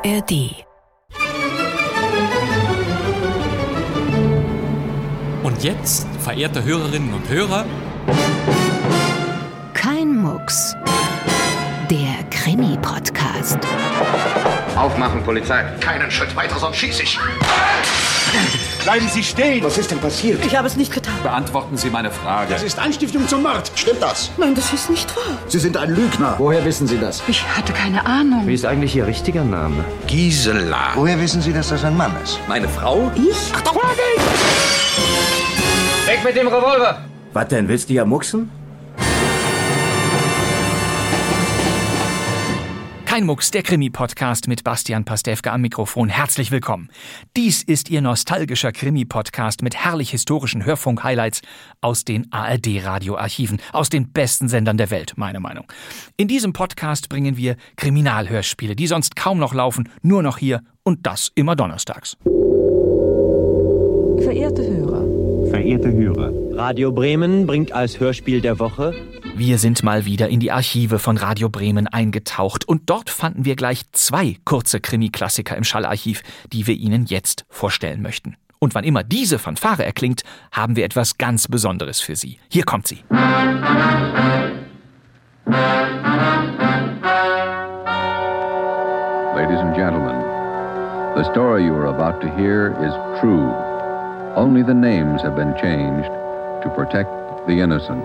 ARD. Und jetzt, verehrte Hörerinnen und Hörer, Kein Mucks. Der Krimi-Podcast. Aufmachen, Polizei. Keinen Schritt weiter, sonst schieße ich. Bleiben Sie stehen! Was ist denn passiert? Ich habe es nicht getan. Beantworten Sie meine Frage. Das ist Anstiftung zum Mord. Stimmt das? Nein, das ist nicht wahr. Sie sind ein Lügner. Woher wissen Sie das? Ich hatte keine Ahnung. Wie ist eigentlich Ihr richtiger Name? Gisela. Woher wissen Sie, dass das ein Mann ist? Meine Frau? Ich? Achtung! Weg mit dem Revolver! Was denn, willst du ja mucksen? Kein Mucks, der Krimi-Podcast mit Bastian Pastewka am Mikrofon. Herzlich willkommen. Dies ist Ihr nostalgischer Krimi-Podcast mit herrlich historischen Hörfunk-Highlights aus den ARD-Radioarchiven, aus den besten Sendern der Welt, meine Meinung. In diesem Podcast bringen wir Kriminalhörspiele, die sonst kaum noch laufen, nur noch hier und das immer donnerstags. Verehrte Hörer, Radio Bremen bringt als Hörspiel der Woche Wir sind mal wieder in die Archive von Radio Bremen eingetaucht und dort fanden wir gleich 2 kurze Krimi-Klassiker im Schallarchiv, die wir Ihnen jetzt vorstellen möchten. Und wann immer diese Fanfare erklingt, haben wir etwas ganz Besonderes für Sie. Hier kommt sie. Ladies and gentlemen, the story you are about to hear is true. Only the names have been changed to protect the innocent.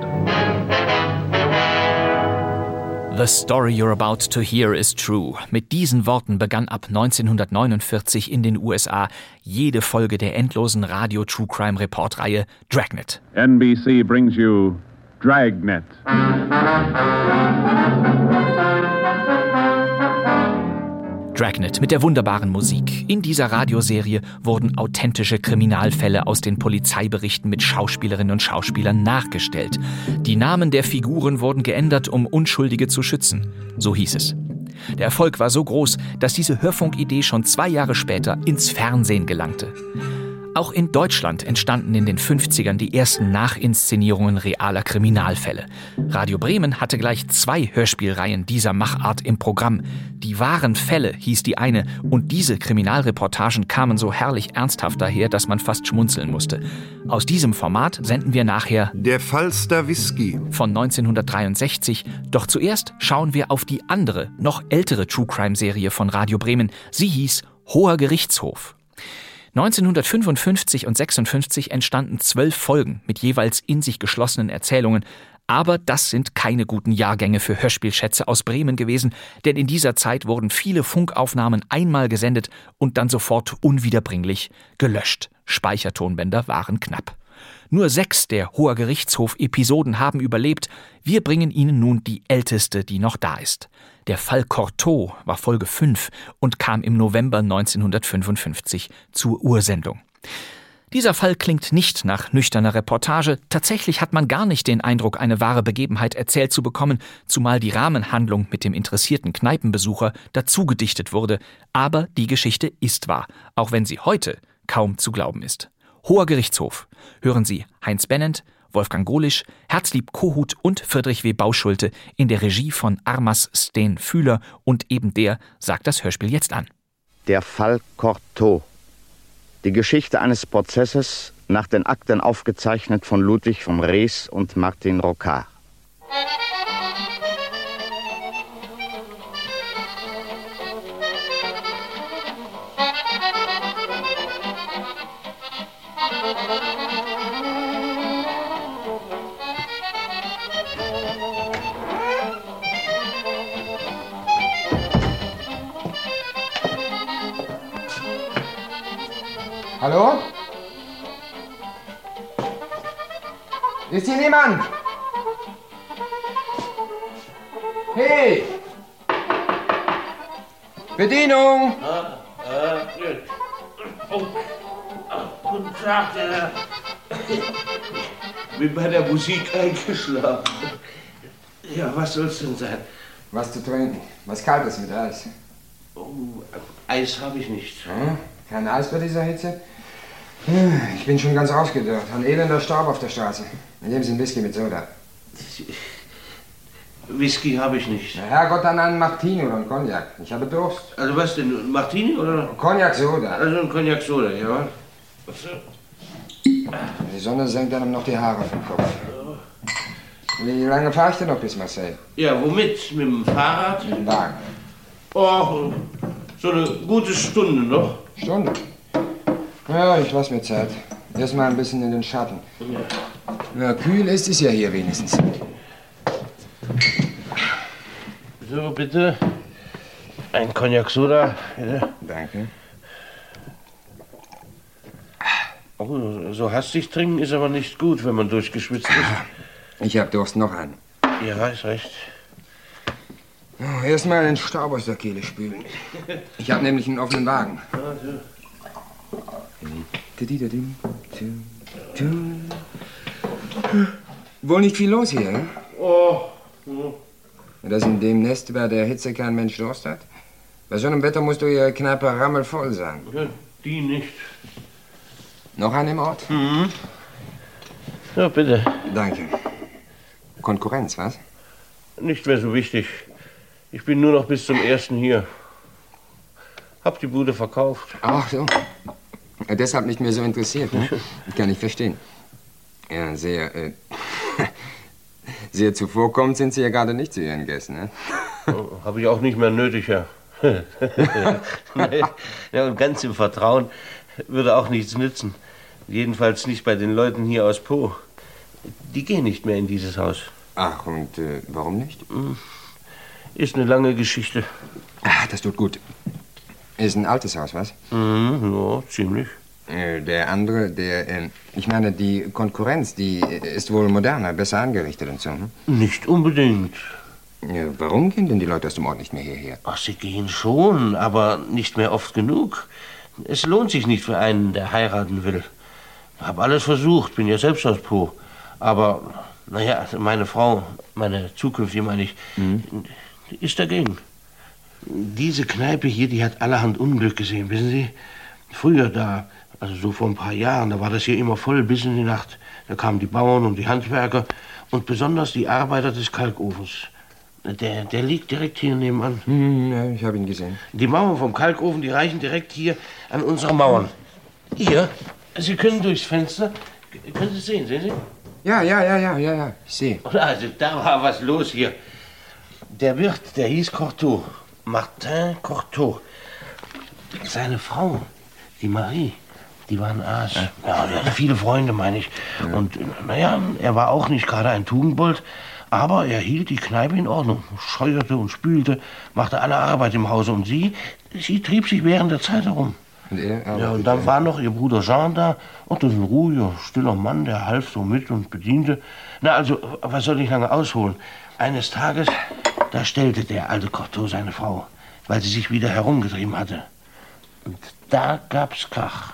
The story you're about to hear is true. Mit diesen Worten begann ab 1949 in den USA jede Folge der endlosen Radio-True-Crime-Report-Reihe Dragnet. NBC brings you Dragnet. Dragnet mit der wunderbaren Musik. In dieser Radioserie wurden authentische Kriminalfälle aus den Polizeiberichten mit Schauspielerinnen und Schauspielern nachgestellt. Die Namen der Figuren wurden geändert, um Unschuldige zu schützen. So hieß es. Der Erfolg war so groß, dass diese Hörfunkidee schon 2 Jahre später ins Fernsehen gelangte. Auch in Deutschland entstanden in den 50ern die ersten Nachinszenierungen realer Kriminalfälle. Radio Bremen hatte gleich 2 Hörspielreihen dieser Machart im Programm. Die wahren Fälle hieß die eine und diese Kriminalreportagen kamen so herrlich ernsthaft daher, dass man fast schmunzeln musste. Aus diesem Format senden wir nachher Der Falster Whisky von 1963. Doch zuerst schauen wir auf die andere, noch ältere True-Crime-Serie von Radio Bremen. Sie hieß Hoher Gerichtshof. 1955 und 56 entstanden 12 Folgen mit jeweils in sich geschlossenen Erzählungen. Aber das sind keine guten Jahrgänge für Hörspielschätze aus Bremen gewesen, denn in dieser Zeit wurden viele Funkaufnahmen einmal gesendet und dann sofort unwiederbringlich gelöscht. Speichertonbänder waren knapp. Nur 6 der Hoher Gerichtshof-Episoden haben überlebt. Wir bringen Ihnen nun die älteste, die noch da ist. Der Fall Cortot war Folge 5 und kam im November 1955 zur Ursendung. Dieser Fall klingt nicht nach nüchterner Reportage. Tatsächlich hat man gar nicht den Eindruck, eine wahre Begebenheit erzählt zu bekommen, zumal die Rahmenhandlung mit dem interessierten Kneipenbesucher dazugedichtet wurde. Aber die Geschichte ist wahr, auch wenn sie heute kaum zu glauben ist. Hoher Gerichtshof. Hören Sie Heinz Bennent, Wolfgang Golisch, Herzlieb Kohut und Friedrich W. Bauschulte in der Regie von Armas Steen Fühler und eben der sagt das Hörspiel jetzt an. Der Fall Cortot. Die Geschichte eines Prozesses nach den Akten aufgezeichnet von Ludwig von Rees und Martin Rocard. Hallo? Ist hier niemand? Hey! Bedienung! Guten Tag, Herr. Bin bei der Musik eingeschlafen. Ja, was soll's denn sein? Was zu trinken. Was Kaltes mit Eis. Oh, Eis habe ich nicht. Hm? Kein Eis bei dieser Hitze? Ich bin schon ganz ausgedörrt. Ein elender Staub auf der Straße. Nehmen Sie einen Whisky mit Soda. Whisky habe ich nicht. Na Herrgott, dann einen Martini oder einen Cognac. Ich habe Durst. Also was denn, Martini oder? Cognac Soda. Also ein Cognac Soda, ja. Die Sonne senkt einem noch die Haare vom Kopf. Wie lange fahre ich denn noch bis Marseille? Ja, womit? Mit dem Fahrrad? Mit dem Wagen. Oh, so eine gute Stunde noch. Stunde? Ja, ich lass mir Zeit. Erst mal ein bisschen in den Schatten. Na, kühl ist es ja hier wenigstens. So, bitte. Ein Cognac Soda, bitte. Danke. Oh, so hastig trinken ist aber nicht gut, wenn man durchgeschwitzt ist. Ich hab Durst, noch einen. Ja, ist recht. Oh, erst mal den Staub aus der Kehle spülen. Ich hab nämlich einen offenen Wagen. Wohl nicht viel los hier, ne? Oh. Dass in dem Nest bei der Hitze kein Mensch Durst hat? Bei so einem Wetter musst du Ihre Kneipe rammelvoll sein. Ja, die nicht. Noch einen im Ort? Mhm. Ja, bitte. Danke. Konkurrenz, was? Nicht mehr so wichtig. Ich bin nur noch bis zum 1. hier. Hab die Bude verkauft. Ach so. Deshalb nicht mehr so interessiert, ne? Kann ich verstehen. Ja, sehr, sehr zuvorkommend sind Sie ja gerade nicht zu Ihren Gästen, ne? Habe ich auch nicht mehr nötig, ja. Ja, und ganz im Vertrauen würde auch nichts nützen. Jedenfalls nicht bei den Leuten hier aus Po. Die gehen nicht mehr in dieses Haus. Ach, und warum nicht? Ist eine lange Geschichte. Ach, das tut gut. Ist ein altes Haus, was? Ja, ziemlich. Der andere, ich meine, die Konkurrenz, die ist wohl moderner, besser angerichtet und so, ne? Nicht unbedingt. Ja, warum gehen denn die Leute aus dem Ort nicht mehr hierher? Ach, sie gehen schon, aber nicht mehr oft genug. Es lohnt sich nicht für einen, der heiraten will. Hab alles versucht, bin ja selbst aus Po. Aber, naja, meine Frau, meine zukünftige, meine ich, die ist dagegen. Diese Kneipe hier, die hat allerhand Unglück gesehen, wissen Sie? Früher da, also so vor ein paar Jahren, da war das hier immer voll bis in die Nacht. Da kamen die Bauern und die Handwerker und besonders die Arbeiter des Kalkofens. Der liegt direkt hier nebenan. Ja, ich habe ihn gesehen. Die Mauern vom Kalkofen, die reichen direkt hier an unsere Mauern. Hier, Sie können durchs Fenster, können Sie es sehen, sehen Sie? Ja, ich sehe. Also, da war was los hier. Der Wirt, der hieß Cortot, Martin Cortot. Seine Frau, die Marie, die war ein Aas. Ja, die hatte viele Freunde, meine ich. Ja. Und, naja, er war auch nicht gerade ein Tugendbold, aber er hielt die Kneipe in Ordnung. Scheuerte und spülte, machte alle Arbeit im Hause. Und sie trieb sich während der Zeit herum. Und er? Ja, und dann war noch ihr Bruder Jean da. Und das ist ein ruhiger, stiller Mann, der half so mit und bediente. Na, also, was soll ich lange ausholen? Eines Tages, da stellte der alte Cortot seine Frau, weil sie sich wieder herumgetrieben hatte. Und da gab's Krach.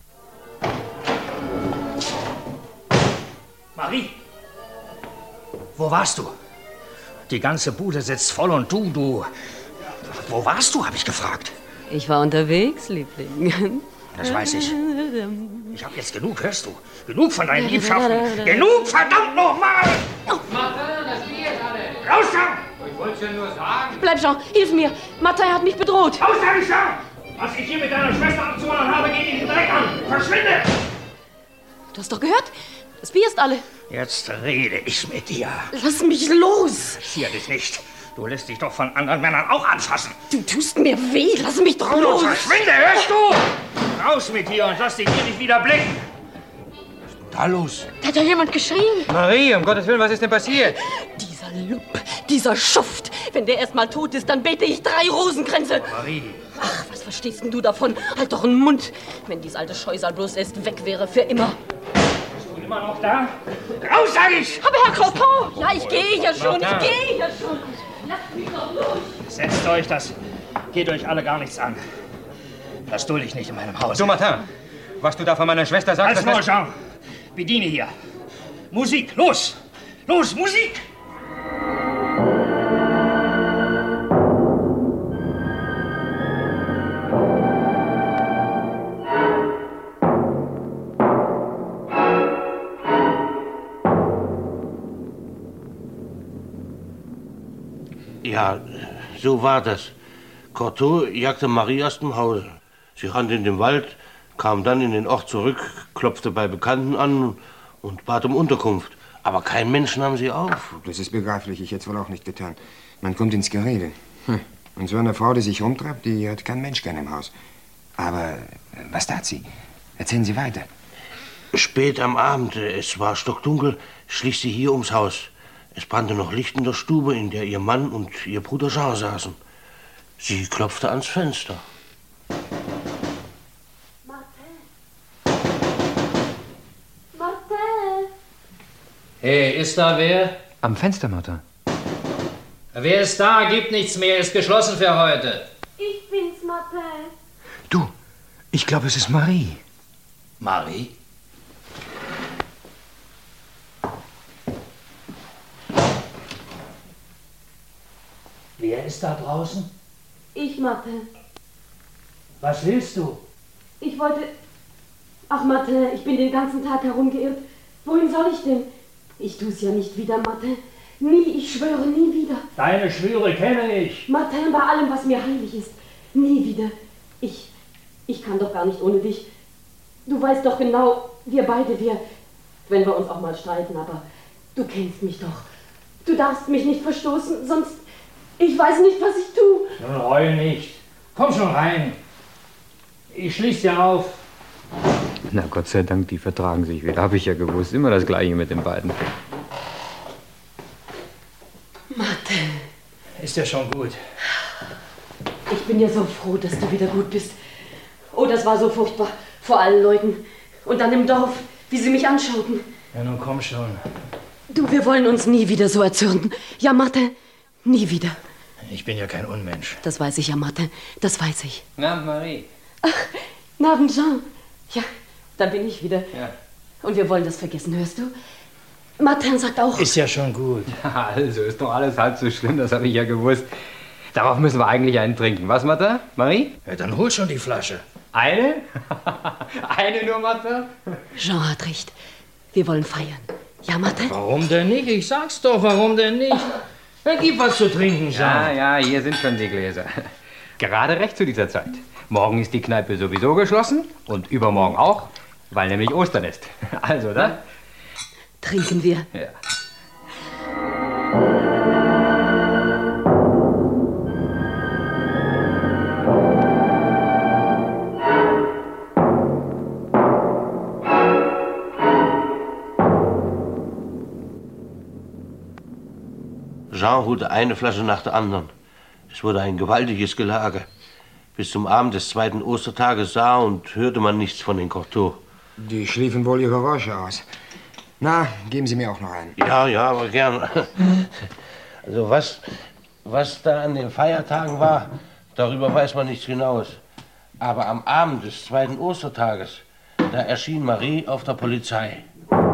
Marie, wo warst du? Die ganze Bude sitzt voll und du... Wo warst du, habe ich gefragt. Ich war unterwegs, Liebling. Das weiß ich. Ich habe jetzt genug, hörst du? Genug von deinen Liebschaften. Genug, verdammt nochmal! Martin, das Bier ist alle. Raus da! Ich wollte es ja nur sagen. Bleib, Jean, hilf mir. Martin hat mich bedroht. Raus da, Jean! Was ich hier mit deiner Schwester abzumachen habe, geht dich direkt an. Verschwinde! Du hast doch gehört? Das Bier ist alle. Jetzt rede ich mit dir. Lass mich los! Zier dich nicht. Du lässt dich doch von anderen Männern auch anfassen. Du tust mir weh. Lass mich doch los. Verschwinde, hörst du? Raus mit dir und lass dich hier nicht wieder blicken. Was ist denn da los? Da hat ja jemand geschrien. Marie, um Gottes Willen, was ist denn passiert? Dieser Lump, dieser Schuft. Wenn der erst mal tot ist, dann bete ich 3 Rosenkränze. Marie. Ach, was verstehst denn du davon? Halt doch einen Mund. Wenn dies alte Scheusal bloß erst weg wäre für immer. Immer noch da? Raus, sag ich! Aber Herr Cortot! Ja, ich gehe ja schon, ich gehe ja schon. Lasst mich doch los! Setzt euch, das geht euch alle gar nichts an. Das dulde ich nicht in meinem Haus. So, Martin, was du da von meiner Schwester sagst... Als Jean, bediene hier. Musik, los! Los, Musik! Ja, so war das. Cortot jagte Marie aus dem Hause. Sie rannte in den Wald, kam dann in den Ort zurück, klopfte bei Bekannten an und bat um Unterkunft. Aber kein Mensch nahm sie auf. Das ist begreiflich, ich hätte es wohl auch nicht getan. Man kommt ins Gerede. Und so eine Frau, die sich rumtreibt, die hat kein Mensch gern im Haus. Aber was tat sie? Erzählen Sie weiter. Spät am Abend, es war stockdunkel, schlich sie hier ums Haus. Es brannte noch Licht in der Stube, in der ihr Mann und ihr Bruder Jean saßen. Sie klopfte ans Fenster. Martin! Hey, ist da wer? Am Fenster, Martin. Wer ist da? Gibt nichts mehr, ist geschlossen für heute. Ich bin's, Martin. Du, ich glaube, es ist Marie. Marie? Wer ist da draußen? Ich, Martin. Was willst du? Ich wollte... Ach, Martin, ich bin den ganzen Tag herumgeirrt. Wohin soll ich denn? Ich tu's ja nicht wieder, Martin. Nie, ich schwöre, nie wieder. Deine Schwüre kenne ich. Martin, bei allem, was mir heilig ist. Nie wieder. Ich kann doch gar nicht ohne dich. Du weißt doch genau, wir beide, wenn wir uns auch mal streiten, aber du kennst mich doch. Du darfst mich nicht verstoßen, sonst... Ich weiß nicht, was ich tue. Nun heul nicht. Komm schon rein. Ich schließ dir auf. Na, Gott sei Dank, die vertragen sich wieder. Hab ich ja gewusst. Immer das Gleiche mit den beiden. Martin. Ist ja schon gut. Ich bin ja so froh, dass du wieder gut bist. Oh, das war so furchtbar. Vor allen Leuten. Und dann im Dorf, wie sie mich anschauten. Ja, nun komm schon. Du, wir wollen uns nie wieder so erzürnen. Ja, Martin, nie wieder. Ich bin ja kein Unmensch. Das weiß ich ja, Martin. Das weiß ich. Na, Marie. Ach, na, Jean. Ja, da bin ich wieder. Ja. Und wir wollen das vergessen, hörst du? Martin sagt auch... Ist ja schon gut. Also, ist doch alles halb so schlimm, das habe ich ja gewusst. Darauf müssen wir eigentlich einen trinken. Was, Martin? Marie? Ja, dann hol schon die Flasche. Eine? Eine nur, Martin? Jean hat recht. Wir wollen feiern. Ja, Martin? Warum denn nicht? Ich sag's doch, warum denn nicht? Dann gib was zu trinken, Jean. Ja, hier sind schon die Gläser. Gerade recht zu dieser Zeit. Morgen ist die Kneipe sowieso geschlossen und übermorgen auch, weil nämlich Ostern ist. Also, dann... Trinken wir. Ja. Jean holte eine Flasche nach der anderen. Es wurde ein gewaltiges Gelage. Bis zum Abend des zweiten Ostertages sah und hörte man nichts von den Cortot. Die schliefen wohl ihre Räusche aus. Na, geben Sie mir auch noch einen. Ja, aber gern. Also was da an den Feiertagen war, darüber weiß man nichts Genaues. Aber am Abend des zweiten Ostertages, da erschien Marie auf der Polizei.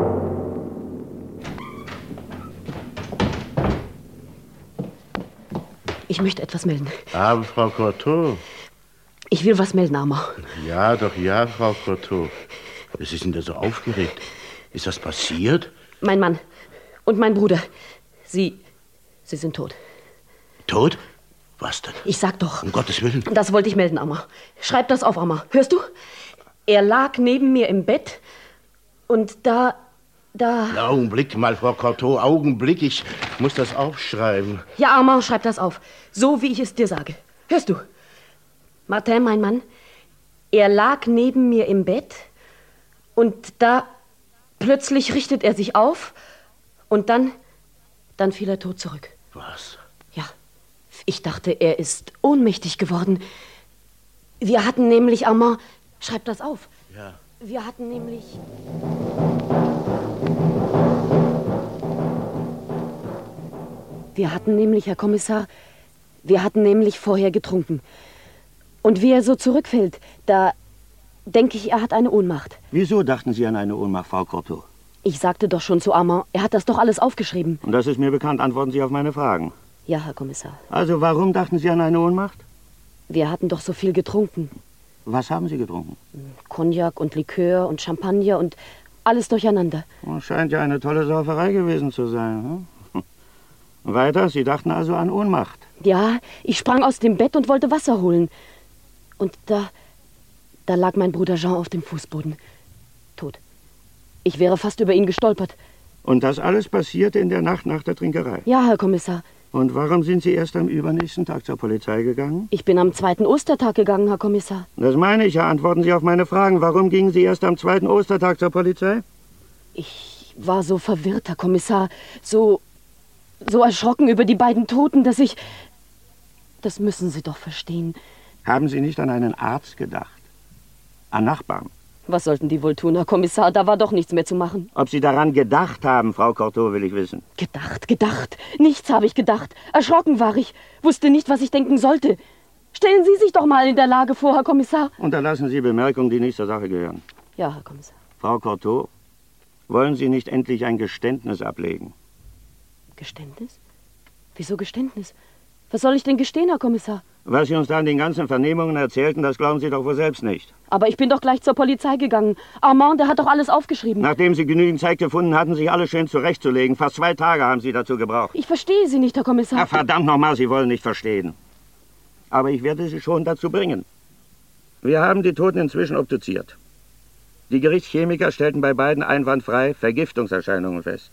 Ich möchte etwas melden. Aber Frau Cortot. Ich will was melden, Armer. Ja, Frau Cortot. Sie sind ja so aufgeregt. Ist was passiert? Mein Mann und mein Bruder, sie sind tot. Tot? Was denn? Ich sag doch. Um Gottes Willen. Das wollte ich melden, Amma. Schreib das auf, Amma. Hörst du? Er lag neben mir im Bett und da... Augenblick mal, Frau Cortot, Augenblick. Ich muss das aufschreiben. Ja, Armand, schreib das auf. So, wie ich es dir sage. Hörst du? Martin, mein Mann, er lag neben mir im Bett und da plötzlich richtet er sich auf und dann fiel er tot zurück. Was? Ja, ich dachte, er ist ohnmächtig geworden. Wir hatten nämlich, Armand, schreib das auf. Ja. Wir hatten nämlich... Herr Kommissar, wir hatten nämlich vorher getrunken. Und wie er so zurückfällt, da denke ich, er hat eine Ohnmacht. Wieso dachten Sie an eine Ohnmacht, Frau Cortot? Ich sagte doch schon zu Armand, er hat das doch alles aufgeschrieben. Und das ist mir bekannt. Antworten Sie auf meine Fragen. Ja, Herr Kommissar. Also, warum dachten Sie an eine Ohnmacht? Wir hatten doch so viel getrunken. Was haben Sie getrunken? Cognac und Likör und Champagner und alles durcheinander. Scheint ja eine tolle Sauferei gewesen zu sein. Hm? Weiter? Sie dachten also an Ohnmacht. Ja, ich sprang aus dem Bett und wollte Wasser holen. Und da lag mein Bruder Jean auf dem Fußboden. Tot. Ich wäre fast über ihn gestolpert. Und das alles passierte in der Nacht nach der Trinkerei? Ja, Herr Kommissar. Und warum sind Sie erst am übernächsten Tag zur Polizei gegangen? Ich bin am 2. Ostertag gegangen, Herr Kommissar. Das meine ich ja. Antworten Sie auf meine Fragen. Warum gingen Sie erst am 2. Ostertag zur Polizei? Ich war so verwirrt, Herr Kommissar. So erschrocken über die beiden Toten, dass ich... Das müssen Sie doch verstehen. Haben Sie nicht an einen Arzt gedacht? An Nachbarn? Was sollten die wohl tun, Herr Kommissar? Da war doch nichts mehr zu machen. Ob Sie daran gedacht haben, Frau Cortot, will ich wissen. Gedacht. Nichts habe ich gedacht. Erschrocken war ich. Wusste nicht, was ich denken sollte. Stellen Sie sich doch mal in der Lage vor, Herr Kommissar. Unterlassen Sie Bemerkungen, die nicht zur Sache gehören. Ja, Herr Kommissar. Frau Cortot, wollen Sie nicht endlich ein Geständnis ablegen? Geständnis? Wieso Geständnis? Was soll ich denn gestehen, Herr Kommissar? Was Sie uns da in den ganzen Vernehmungen erzählten, das glauben Sie doch wohl selbst nicht. Aber ich bin doch gleich zur Polizei gegangen. Armand, der hat doch alles aufgeschrieben. Nachdem Sie genügend Zeit gefunden hatten, sich alles schön zurechtzulegen. Fast 2 Tage haben Sie dazu gebraucht. Ich verstehe Sie nicht, Herr Kommissar. Ach, verdammt nochmal, Sie wollen nicht verstehen. Aber ich werde Sie schon dazu bringen. Wir haben die Toten inzwischen obduziert. Die Gerichtschemiker stellten bei beiden einwandfrei Vergiftungserscheinungen fest.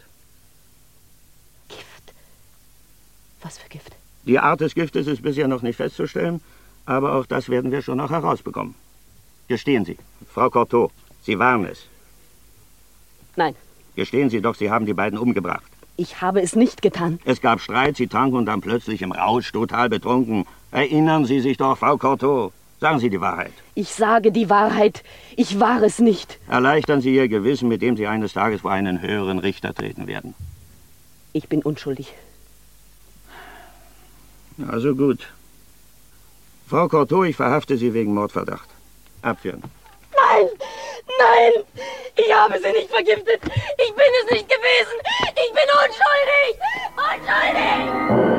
Gift? Was für Gift? Die Art des Giftes ist bisher noch nicht festzustellen, aber auch das werden wir schon noch herausbekommen. Gestehen Sie, Frau Cortot, Sie waren es. Nein. Gestehen Sie doch, Sie haben die beiden umgebracht. Ich habe es nicht getan. Es gab Streit, Sie tranken und dann plötzlich im Rausch, total betrunken. Erinnern Sie sich doch, Frau Cortot. Sagen Sie die Wahrheit. Ich sage die Wahrheit. Ich war es nicht. Erleichtern Sie Ihr Gewissen, mit dem Sie eines Tages vor einen höheren Richter treten werden. Ich bin unschuldig. Also gut. Frau Cortot, ich verhafte Sie wegen Mordverdacht. Abführen. Nein! Ich habe sie nicht vergiftet! Ich bin es nicht gewesen! Ich bin unschuldig!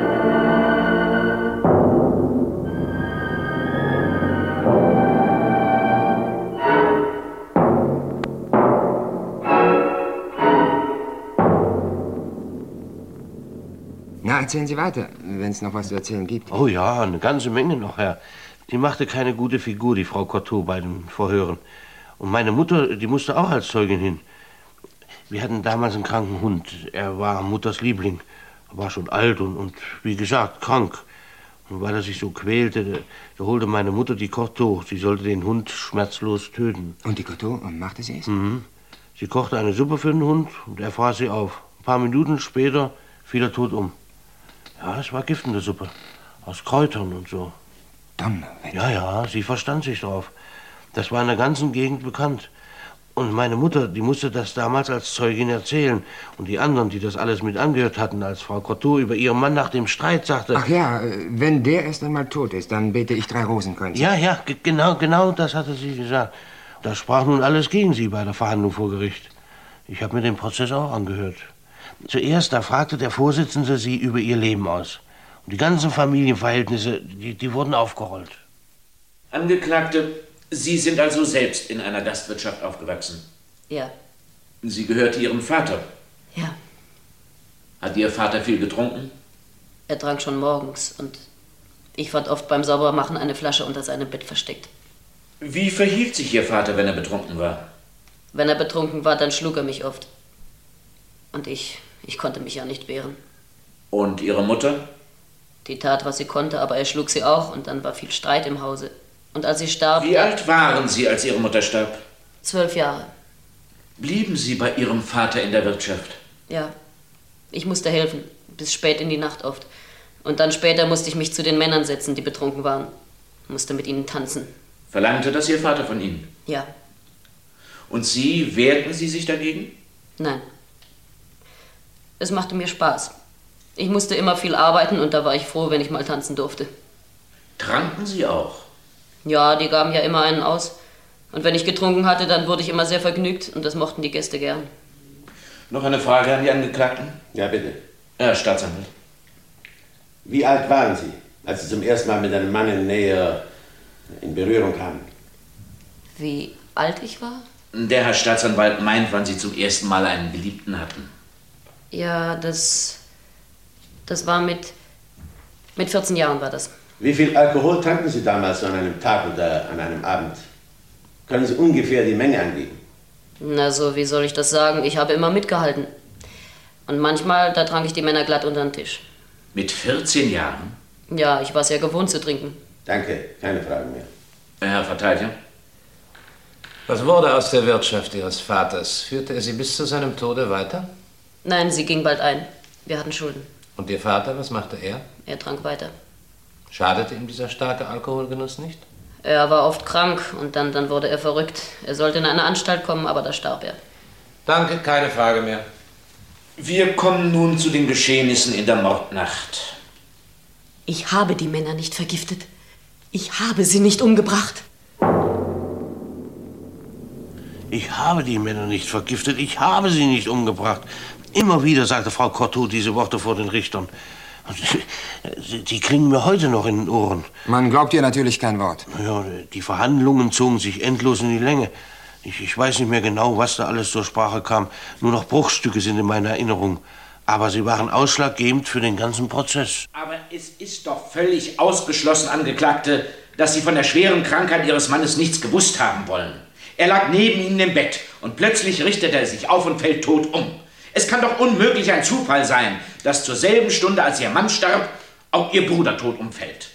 Na, erzählen Sie weiter, wenn es noch was zu erzählen gibt. Oh ja, eine ganze Menge noch, Herr. Die machte keine gute Figur, die Frau Cortot, bei den Verhören. Und meine Mutter, die musste auch als Zeugin hin. Wir hatten damals einen kranken Hund. Er war Mutters Liebling. Er war schon alt und wie gesagt, krank. Und weil er sich so quälte, da holte meine Mutter die Cortot. Sie sollte den Hund schmerzlos töten. Und die Cortot, machte sie es? Mhm. Sie kochte eine Suppe für den Hund und er fraß sie auf. Ein paar Minuten später fiel er tot um. Ja, es war Gift in der Suppe. Aus Kräutern und so. Donnerwetter. Ja, sie verstand sich drauf. Das war in der ganzen Gegend bekannt. Und meine Mutter, die musste das damals als Zeugin erzählen. Und die anderen, die das alles mit angehört hatten, als Frau Cortot über ihren Mann nach dem Streit sagte... Ach ja, wenn der erst einmal tot ist, dann bete ich 3 Rosenkränze. Ja, genau das hatte sie gesagt. Das sprach nun alles gegen sie bei der Verhandlung vor Gericht. Ich habe mir den Prozess auch angehört. Zuerst, da fragte der Vorsitzende sie über ihr Leben aus. Und die ganzen Familienverhältnisse, die wurden aufgerollt. Angeklagte, Sie sind also selbst in einer Gastwirtschaft aufgewachsen? Ja. Sie gehörte Ihrem Vater? Ja. Hat Ihr Vater viel getrunken? Er trank schon morgens und ich fand oft beim Saubermachen eine Flasche unter seinem Bett versteckt. Wie verhielt sich Ihr Vater, wenn er betrunken war? Wenn er betrunken war, dann schlug er mich oft. Und ich konnte mich ja nicht wehren. Und Ihre Mutter? Die tat, was sie konnte, aber er schlug sie auch und dann war viel Streit im Hause. Und als sie starb... Wie alt waren Sie, als Ihre Mutter starb? 12 Jahre. Blieben Sie bei Ihrem Vater in der Wirtschaft? Ja. Ich musste helfen, bis spät in die Nacht oft. Und dann später musste ich mich zu den Männern setzen, die betrunken waren. Musste mit ihnen tanzen. Verlangte das Ihr Vater von Ihnen? Ja. Und Sie, wehrten Sie sich dagegen? Nein. Es machte mir Spaß. Ich musste immer viel arbeiten und da war ich froh, wenn ich mal tanzen durfte. Tranken Sie auch? Ja, die gaben ja immer einen aus. Und wenn ich getrunken hatte, dann wurde ich immer sehr vergnügt und das mochten die Gäste gern. Noch eine Frage an die Angeklagten? Ja, bitte. Herr Staatsanwalt. Wie alt waren Sie, als Sie zum ersten Mal mit einem Mann in Nähe in Berührung kamen? Wie alt ich war? Der Herr Staatsanwalt meint, wann Sie zum ersten Mal einen Geliebten hatten. Ja, das Das war mit 14 Jahren war das. Wie viel Alkohol tranken Sie damals an einem Tag oder an einem Abend? Können Sie ungefähr die Menge angeben? Na so, wie soll ich das sagen? Ich habe immer mitgehalten. Und manchmal, da trank ich die Männer glatt unter den Tisch. Mit 14 Jahren? Ja, ich war es ja gewohnt zu trinken. Danke, keine Fragen mehr. Herr Verteidiger? Was wurde aus der Wirtschaft Ihres Vaters? Führte er sie bis zu seinem Tode weiter? Nein, sie ging bald ein. Wir hatten Schulden. Und Ihr Vater, was machte er? Er trank weiter. Schadete ihm dieser starke Alkoholgenuss nicht? Er war oft krank und dann wurde er verrückt. Er sollte in eine Anstalt kommen, aber da starb er. Danke, keine Frage mehr. Wir kommen nun zu den Geschehnissen in der Mordnacht. Ich habe die Männer nicht vergiftet. Ich habe sie nicht umgebracht. Ich habe die Männer nicht vergiftet, ich habe sie nicht umgebracht. Immer wieder sagte Frau Cortot diese Worte vor den Richtern. Die klingen mir heute noch in den Ohren. Man glaubt ihr natürlich kein Wort. Ja, die Verhandlungen zogen sich endlos in die Länge. Ich weiß nicht mehr genau, was da alles zur Sprache kam. Nur noch Bruchstücke sind in meiner Erinnerung. Aber sie waren ausschlaggebend für den ganzen Prozess. Aber es ist doch völlig ausgeschlossen, Angeklagte, dass Sie von der schweren Krankheit Ihres Mannes nichts gewusst haben wollen. Er lag neben Ihnen im Bett und plötzlich richtet er sich auf und fällt tot um. Es kann doch unmöglich ein Zufall sein, dass zur selben Stunde, als Ihr Mann starb, auch Ihr Bruder tot umfällt.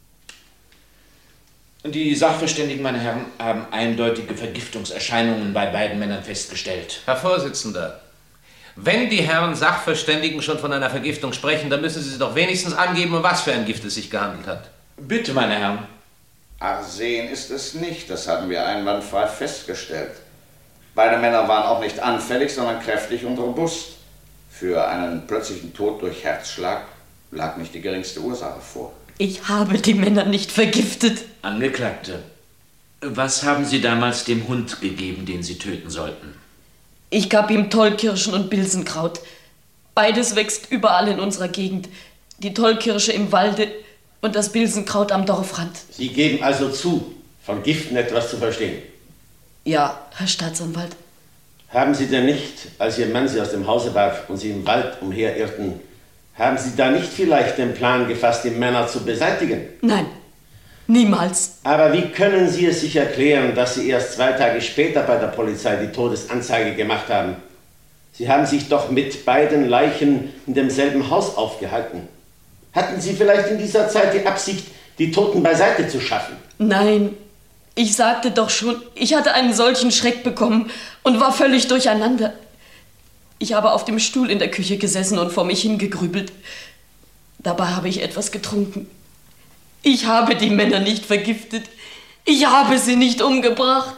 Die Sachverständigen, meine Herren, haben eindeutige Vergiftungserscheinungen bei beiden Männern festgestellt. Herr Vorsitzender, wenn die Herren Sachverständigen schon von einer Vergiftung sprechen, dann müssen Sie doch wenigstens angeben, um was für ein Gift es sich gehandelt hat. Bitte, meine Herren. Arsen ist es nicht, das hatten wir einwandfrei festgestellt. Beide Männer waren auch nicht anfällig, sondern kräftig und robust. Für einen plötzlichen Tod durch Herzschlag lag nicht die geringste Ursache vor. Ich habe die Männer nicht vergiftet. Angeklagte, was haben Sie damals dem Hund gegeben, den Sie töten sollten? Ich gab ihm Tollkirschen und Bilsenkraut. Beides wächst überall in unserer Gegend. Die Tollkirsche im Walde und das Bilsenkraut am Dorfrand. Sie geben also zu, von Giften etwas zu verstehen? Ja, Herr Staatsanwalt. Haben Sie denn nicht, als Ihr Mann Sie aus dem Hause warf und Sie im Wald umherirrten, haben Sie da nicht vielleicht den Plan gefasst, die Männer zu beseitigen? Nein, niemals. Aber wie können Sie es sich erklären, dass Sie erst 2 Tage später bei der Polizei die Todesanzeige gemacht haben? Sie haben sich doch mit beiden Leichen in demselben Haus aufgehalten. Hatten Sie vielleicht in dieser Zeit die Absicht, die Toten beiseite zu schaffen? Nein, ich sagte doch schon, ich hatte einen solchen Schreck bekommen und war völlig durcheinander. Ich habe auf dem Stuhl in der Küche gesessen und vor mich hingegrübelt. Dabei habe ich etwas getrunken. Ich habe die Männer nicht vergiftet. Ich habe sie nicht umgebracht.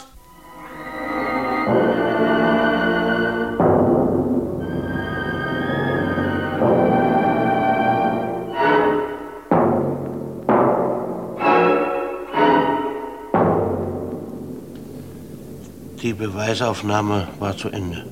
Die Beweisaufnahme war zu Ende.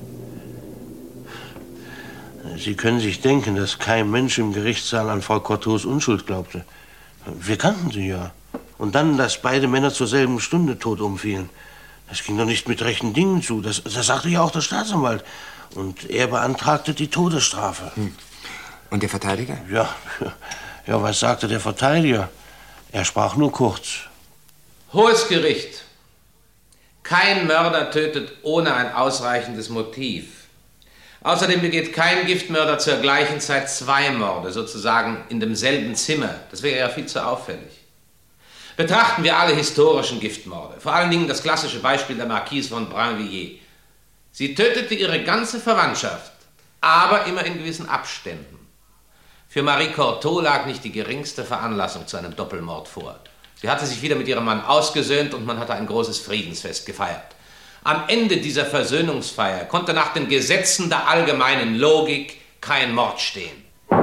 Sie können sich denken, dass kein Mensch im Gerichtssaal an Frau Cortots Unschuld glaubte. Wir kannten sie ja. Und dann, dass beide Männer zur selben Stunde tot umfielen. Das ging doch nicht mit rechten Dingen zu. Das sagte ja auch der Staatsanwalt. Und er beantragte die Todesstrafe. Und der Verteidiger? Ja, was sagte der Verteidiger? Er sprach nur kurz. Hohes Gericht. Kein Mörder tötet ohne ein ausreichendes Motiv. Außerdem begeht kein Giftmörder zur gleichen Zeit 2 Morde, sozusagen in demselben Zimmer. Das wäre ja viel zu auffällig. Betrachten wir alle historischen Giftmorde, vor allen Dingen das klassische Beispiel der Marquise von Brinvilliers. Sie tötete ihre ganze Verwandtschaft, aber immer in gewissen Abständen. Für Marie Cortot lag nicht die geringste Veranlassung zu einem Doppelmord vor. Sie hatte sich wieder mit ihrem Mann ausgesöhnt und man hatte ein großes Friedensfest gefeiert. Am Ende dieser Versöhnungsfeier konnte nach den Gesetzen der allgemeinen Logik kein Mord stehen.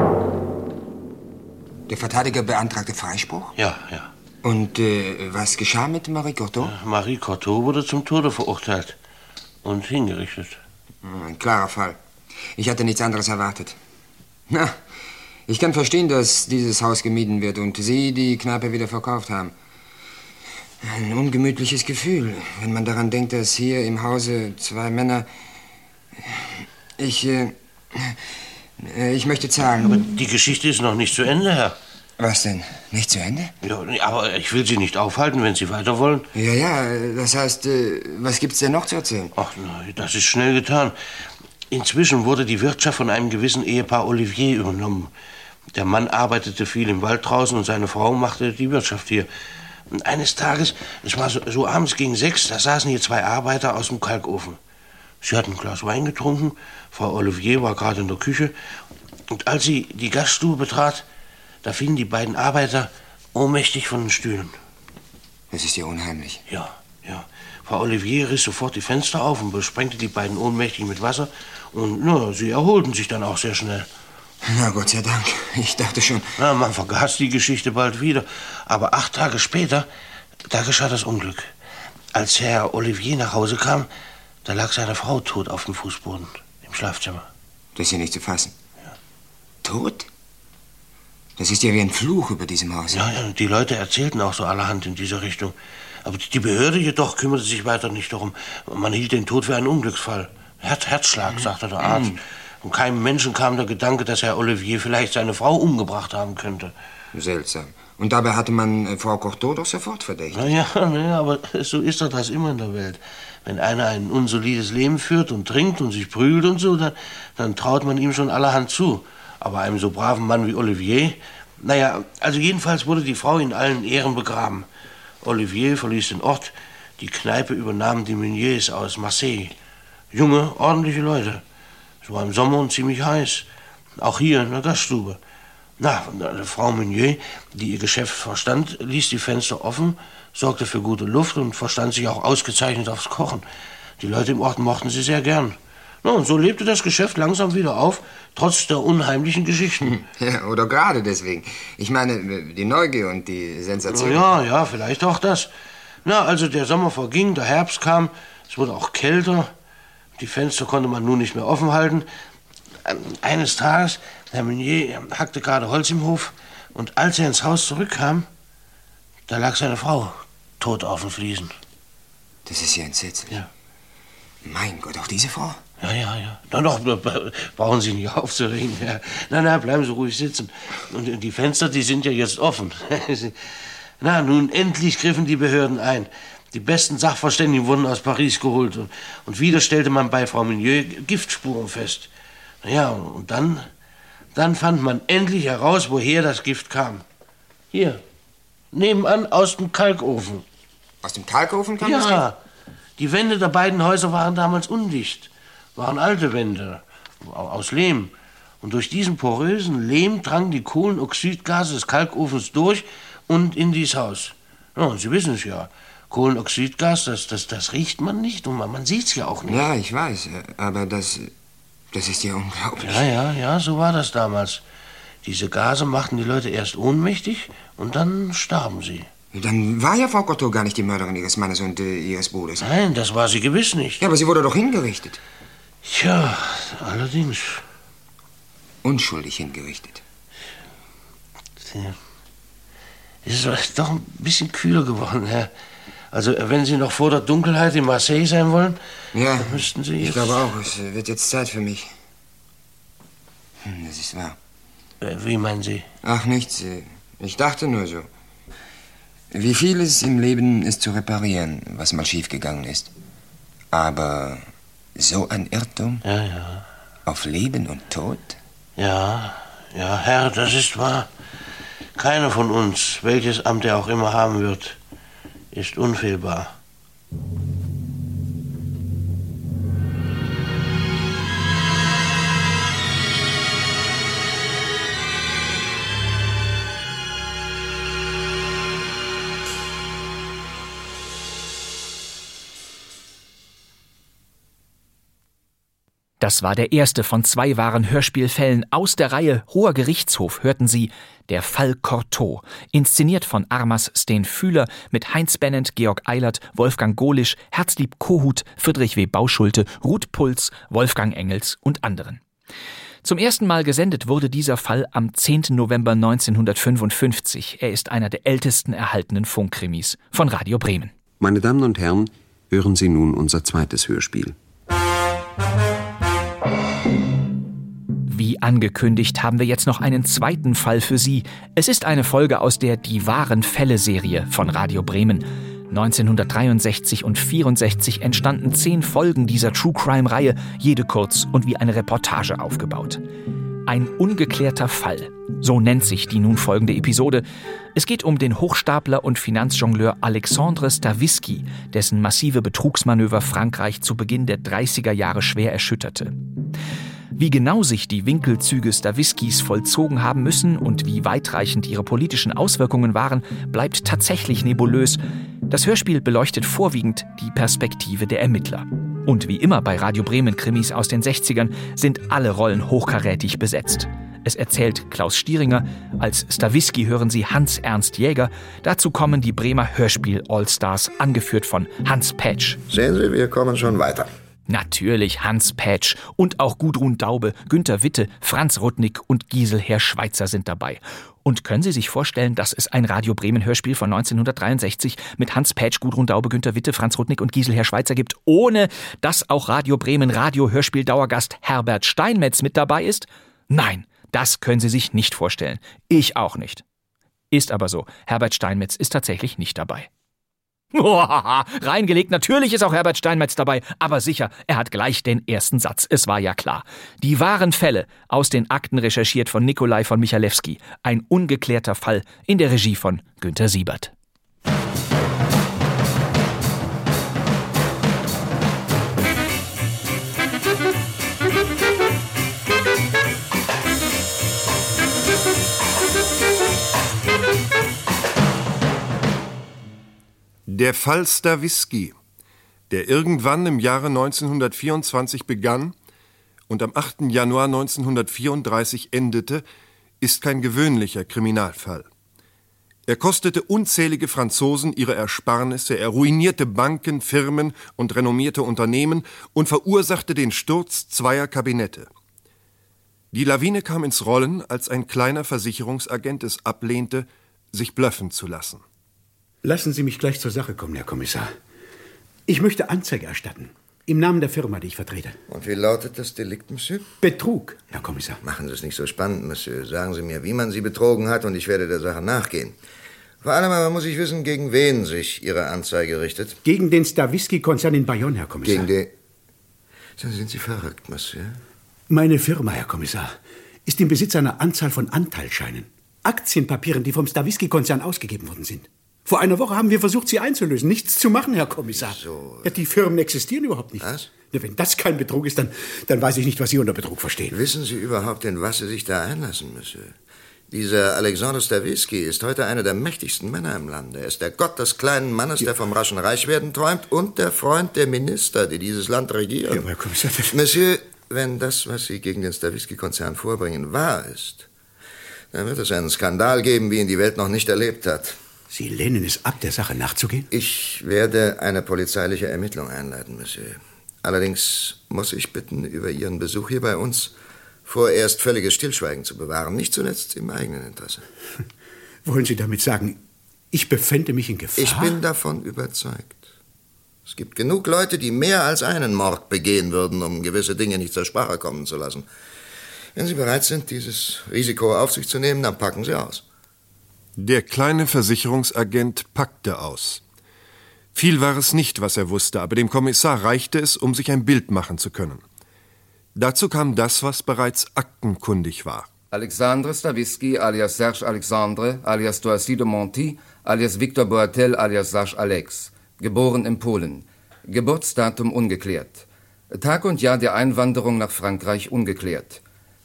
Der Verteidiger beantragte Freispruch? Ja. Und was geschah mit Marie Cortot? Marie Cortot wurde zum Tode verurteilt und hingerichtet. Ein klarer Fall. Ich hatte nichts anderes erwartet. Na, ich kann verstehen, dass dieses Haus gemieden wird und Sie die Kneipe wieder verkauft haben. Ein ungemütliches Gefühl, wenn man daran denkt, dass hier im Hause 2 Männer... Ich möchte zahlen. Aber die Geschichte ist noch nicht zu Ende, Herr. Was denn? Nicht zu Ende? Ja, aber ich will Sie nicht aufhalten, wenn Sie weiter wollen. Ja, das heißt, was gibt's denn noch zu erzählen? Ach, das ist schnell getan. Inzwischen wurde die Wirtschaft von einem gewissen Ehepaar Olivier übernommen. Der Mann arbeitete viel im Wald draußen und seine Frau machte die Wirtschaft hier. Und eines Tages, es war so abends gegen 6, da saßen hier 2 Arbeiter aus dem Kalkofen. Sie hatten ein Glas Wein getrunken, Frau Olivier war gerade in der Küche. Und als sie die Gaststube betrat, da fielen die beiden Arbeiter ohnmächtig von den Stühlen. Das ist ja unheimlich. Ja. Frau Olivier riss sofort die Fenster auf und besprengte die beiden ohnmächtig mit Wasser. Und sie erholten sich dann auch sehr schnell. Na, Gott sei Dank. Ich dachte schon... Na, man vergaß die Geschichte bald wieder. Aber 8 Tage später, da geschah das Unglück. Als Herr Olivier nach Hause kam, da lag seine Frau tot auf dem Fußboden im Schlafzimmer. Das ist ja nicht zu fassen. Ja. Tot? Das ist ja wie ein Fluch über diesem Haus. Ja, die Leute erzählten auch so allerhand in dieser Richtung. Aber die Behörde jedoch kümmerte sich weiter nicht darum. Man hielt den Tod für einen Unglücksfall. Herzschlag, sagte der Arzt. Und keinem Menschen kam der Gedanke, dass Herr Olivier vielleicht seine Frau umgebracht haben könnte. Seltsam. Und dabei hatte man Frau Cortot doch sofort verdächtigt. Naja, aber so ist doch das immer in der Welt. Wenn einer ein unsolides Leben führt und trinkt und sich prügelt und so, dann traut man ihm schon allerhand zu. Aber einem so braven Mann wie Olivier... Naja, also jedenfalls wurde die Frau in allen Ehren begraben. Olivier verließ den Ort. Die Kneipe übernahmen die Meuniers aus Marseille. Junge, ordentliche Leute. Es war im Sommer und ziemlich heiß. Auch hier in der Gaststube. Frau Meunier, die ihr Geschäft verstand, ließ die Fenster offen, sorgte für gute Luft und verstand sich auch ausgezeichnet aufs Kochen. Die Leute im Ort mochten sie sehr gern. Und so lebte das Geschäft langsam wieder auf, trotz der unheimlichen Geschichten. Ja, oder gerade deswegen. Ich meine, die Neugier und die Sensation. Ja, vielleicht auch das. Also der Sommer verging, der Herbst kam, es wurde auch kälter. Die Fenster konnte man nun nicht mehr offen halten. Eines Tages, Herr Meunier hackte gerade Holz im Hof, und als er ins Haus zurückkam, da lag seine Frau tot auf den Fliesen. Das ist ja entsetzlich. Ja. Mein Gott, auch diese Frau? Ja. Doch, brauchen Sie nicht aufzuregen. Ja. Bleiben Sie ruhig sitzen. Und die Fenster, die sind ja jetzt offen. Nun, endlich griffen die Behörden ein. Die besten Sachverständigen wurden aus Paris geholt. Und wieder stellte man bei Frau Meunier Giftspuren fest. Und dann fand man endlich heraus, woher das Gift kam. Hier, nebenan aus dem Kalkofen. Aus dem Kalkofen kam das Gift? Ja, die Wände der beiden Häuser waren damals undicht. Waren alte Wände, aus Lehm. Und durch diesen porösen Lehm drangen die Kohlenoxidgase des Kalkofens durch und in dieses Haus. Und Sie wissen es ja, Kohlenoxidgas, das riecht man nicht und man sieht es ja auch nicht. Ja, ich weiß, aber das ist ja unglaublich. Ja, so war das damals. Diese Gase machten die Leute erst ohnmächtig und dann starben sie. Dann war ja Frau Cortot gar nicht die Mörderin Ihres Mannes und Ihres Bruders. Nein, das war sie gewiss nicht. Ja, aber sie wurde doch hingerichtet. Tja, allerdings. Unschuldig hingerichtet. Es ist doch ein bisschen kühler geworden, Herr. Also, wenn Sie noch vor der Dunkelheit in Marseille sein wollen, ja, dann müssten Sie jetzt... Ich glaube auch, es wird jetzt Zeit für mich. Das ist wahr. Wie meinen Sie? Ach, nichts. Ich dachte nur so. Wie vieles im Leben ist zu reparieren, was mal schiefgegangen ist. Aber so ein Irrtum? Ja. Auf Leben und Tod? Ja, Herr, das ist wahr. Keiner von uns, welches Amt er auch immer haben wird, ist unfehlbar. Das war der erste von 2 wahren Hörspielfällen. Aus der Reihe Hoher Gerichtshof hörten Sie Der Fall Cortot, inszeniert von Armas Steen Fühler mit Heinz Bennent, Georg Eilert, Wolfgang Golisch, Herzlieb Kohut, Friedrich W. Bauschulte, Ruth Puls, Wolfgang Engels und anderen. Zum ersten Mal gesendet wurde dieser Fall am 10. November 1955. Er ist einer der ältesten erhaltenen Funkkrimis von Radio Bremen. Meine Damen und Herren, hören Sie nun unser zweites Hörspiel. Wie angekündigt haben wir jetzt noch einen zweiten Fall für Sie. Es ist eine Folge aus der Die wahren Fälle-Serie von Radio Bremen. 1963 und 64 entstanden 10 Folgen dieser True-Crime-Reihe, jede kurz und wie eine Reportage aufgebaut. Ein ungeklärter Fall, so nennt sich die nun folgende Episode. Es geht um den Hochstapler und Finanzjongleur Alexandre Stavisky, dessen massive Betrugsmanöver Frankreich zu Beginn der 30er Jahre schwer erschütterte. Wie genau sich die Winkelzüge Staviskys vollzogen haben müssen und wie weitreichend ihre politischen Auswirkungen waren, bleibt tatsächlich nebulös. Das Hörspiel beleuchtet vorwiegend die Perspektive der Ermittler. Und wie immer bei Radio Bremen Krimis aus den 60ern sind alle Rollen hochkarätig besetzt. Es erzählt Klaus Stieringer, als Stavisky hören Sie Hans-Ernst Jäger, dazu kommen die Bremer Hörspiel-Allstars, angeführt von Hans Pätsch. Sehen Sie, wir kommen schon weiter. Natürlich Hans Pätsch und auch Gudrun Daube, Günter Witte, Franz Rudnick und Giselher Schweitzer sind dabei. Und können Sie sich vorstellen, dass es ein Radio Bremen Hörspiel von 1963 mit Hans Pätsch, Gudrun Daube, Günter Witte, Franz Rudnick und Giselher Schweitzer gibt, ohne dass auch Radio Bremen Radio-Hörspiel-Dauergast Herbert Steinmetz mit dabei ist? Nein, das können Sie sich nicht vorstellen. Ich auch nicht. Ist aber so, Herbert Steinmetz ist tatsächlich nicht dabei. Reingelegt, natürlich ist auch Herbert Steinmetz dabei, aber sicher, er hat gleich den ersten Satz, es war ja klar. Die wahren Fälle, aus den Akten recherchiert von Nikolai von Michalewski, ein ungeklärter Fall in der Regie von Günter Siebert. Der Fall Stavisky, der irgendwann im Jahre 1924 begann und am 8. Januar 1934 endete, ist kein gewöhnlicher Kriminalfall. Er kostete unzählige Franzosen ihre Ersparnisse, er ruinierte Banken, Firmen und renommierte Unternehmen und verursachte den Sturz zweier Kabinette. Die Lawine kam ins Rollen, als ein kleiner Versicherungsagent es ablehnte, sich blöffen zu lassen. Lassen Sie mich gleich zur Sache kommen, Herr Kommissar. Ich möchte Anzeige erstatten. Im Namen der Firma, die ich vertrete. Und wie lautet das Delikt, Monsieur? Betrug, Herr Kommissar. Machen Sie es nicht so spannend, Monsieur. Sagen Sie mir, wie man Sie betrogen hat, und ich werde der Sache nachgehen. Vor allem aber muss ich wissen, gegen wen sich Ihre Anzeige richtet. Gegen den Stavisky-Konzern in Bayonne, Herr Kommissar. Gegen den... Sind Sie verrückt, Monsieur? Meine Firma, Herr Kommissar, ist im Besitz einer Anzahl von Anteilsscheinen. Aktienpapieren, die vom Stavisky-Konzern ausgegeben worden sind. Vor einer Woche haben wir versucht, sie einzulösen. Nichts zu machen, Herr Kommissar. So. Ja, die Firmen existieren überhaupt nicht. Was? Ja, wenn das kein Betrug ist, dann weiß ich nicht, was Sie unter Betrug verstehen. Wissen Sie überhaupt, in was Sie sich da einlassen, Monsieur? Dieser Alexandre Stavisky ist heute einer der mächtigsten Männer im Lande. Er ist der Gott des kleinen Mannes, der vom raschen Reichwerden träumt, und der Freund der Minister, die dieses Land regieren. Ja, Herr Kommissar... Monsieur, wenn das, was Sie gegen den Stavisky-Konzern vorbringen, wahr ist, dann wird es einen Skandal geben, wie ihn die Welt noch nicht erlebt hat. Sie lehnen es ab, der Sache nachzugehen? Ich werde eine polizeiliche Ermittlung einleiten, Monsieur. Allerdings muss ich bitten, über Ihren Besuch hier bei uns vorerst völliges Stillschweigen zu bewahren, nicht zuletzt im eigenen Interesse. Wollen Sie damit sagen, ich befände mich in Gefahr? Ich bin davon überzeugt. Es gibt genug Leute, die mehr als einen Mord begehen würden, um gewisse Dinge nicht zur Sprache kommen zu lassen. Wenn Sie bereit sind, dieses Risiko auf sich zu nehmen, dann packen Sie aus. Der kleine Versicherungsagent packte aus. Viel war es nicht, was er wusste, aber dem Kommissar reichte es, um sich ein Bild machen zu können. Dazu kam das, was bereits aktenkundig war. Alexandre Stavisky alias Serge Alexandre alias Doissy de Monty alias Victor Boatel alias Serge Alex. Geboren in Polen. Geburtsdatum ungeklärt. Tag und Jahr der Einwanderung nach Frankreich ungeklärt.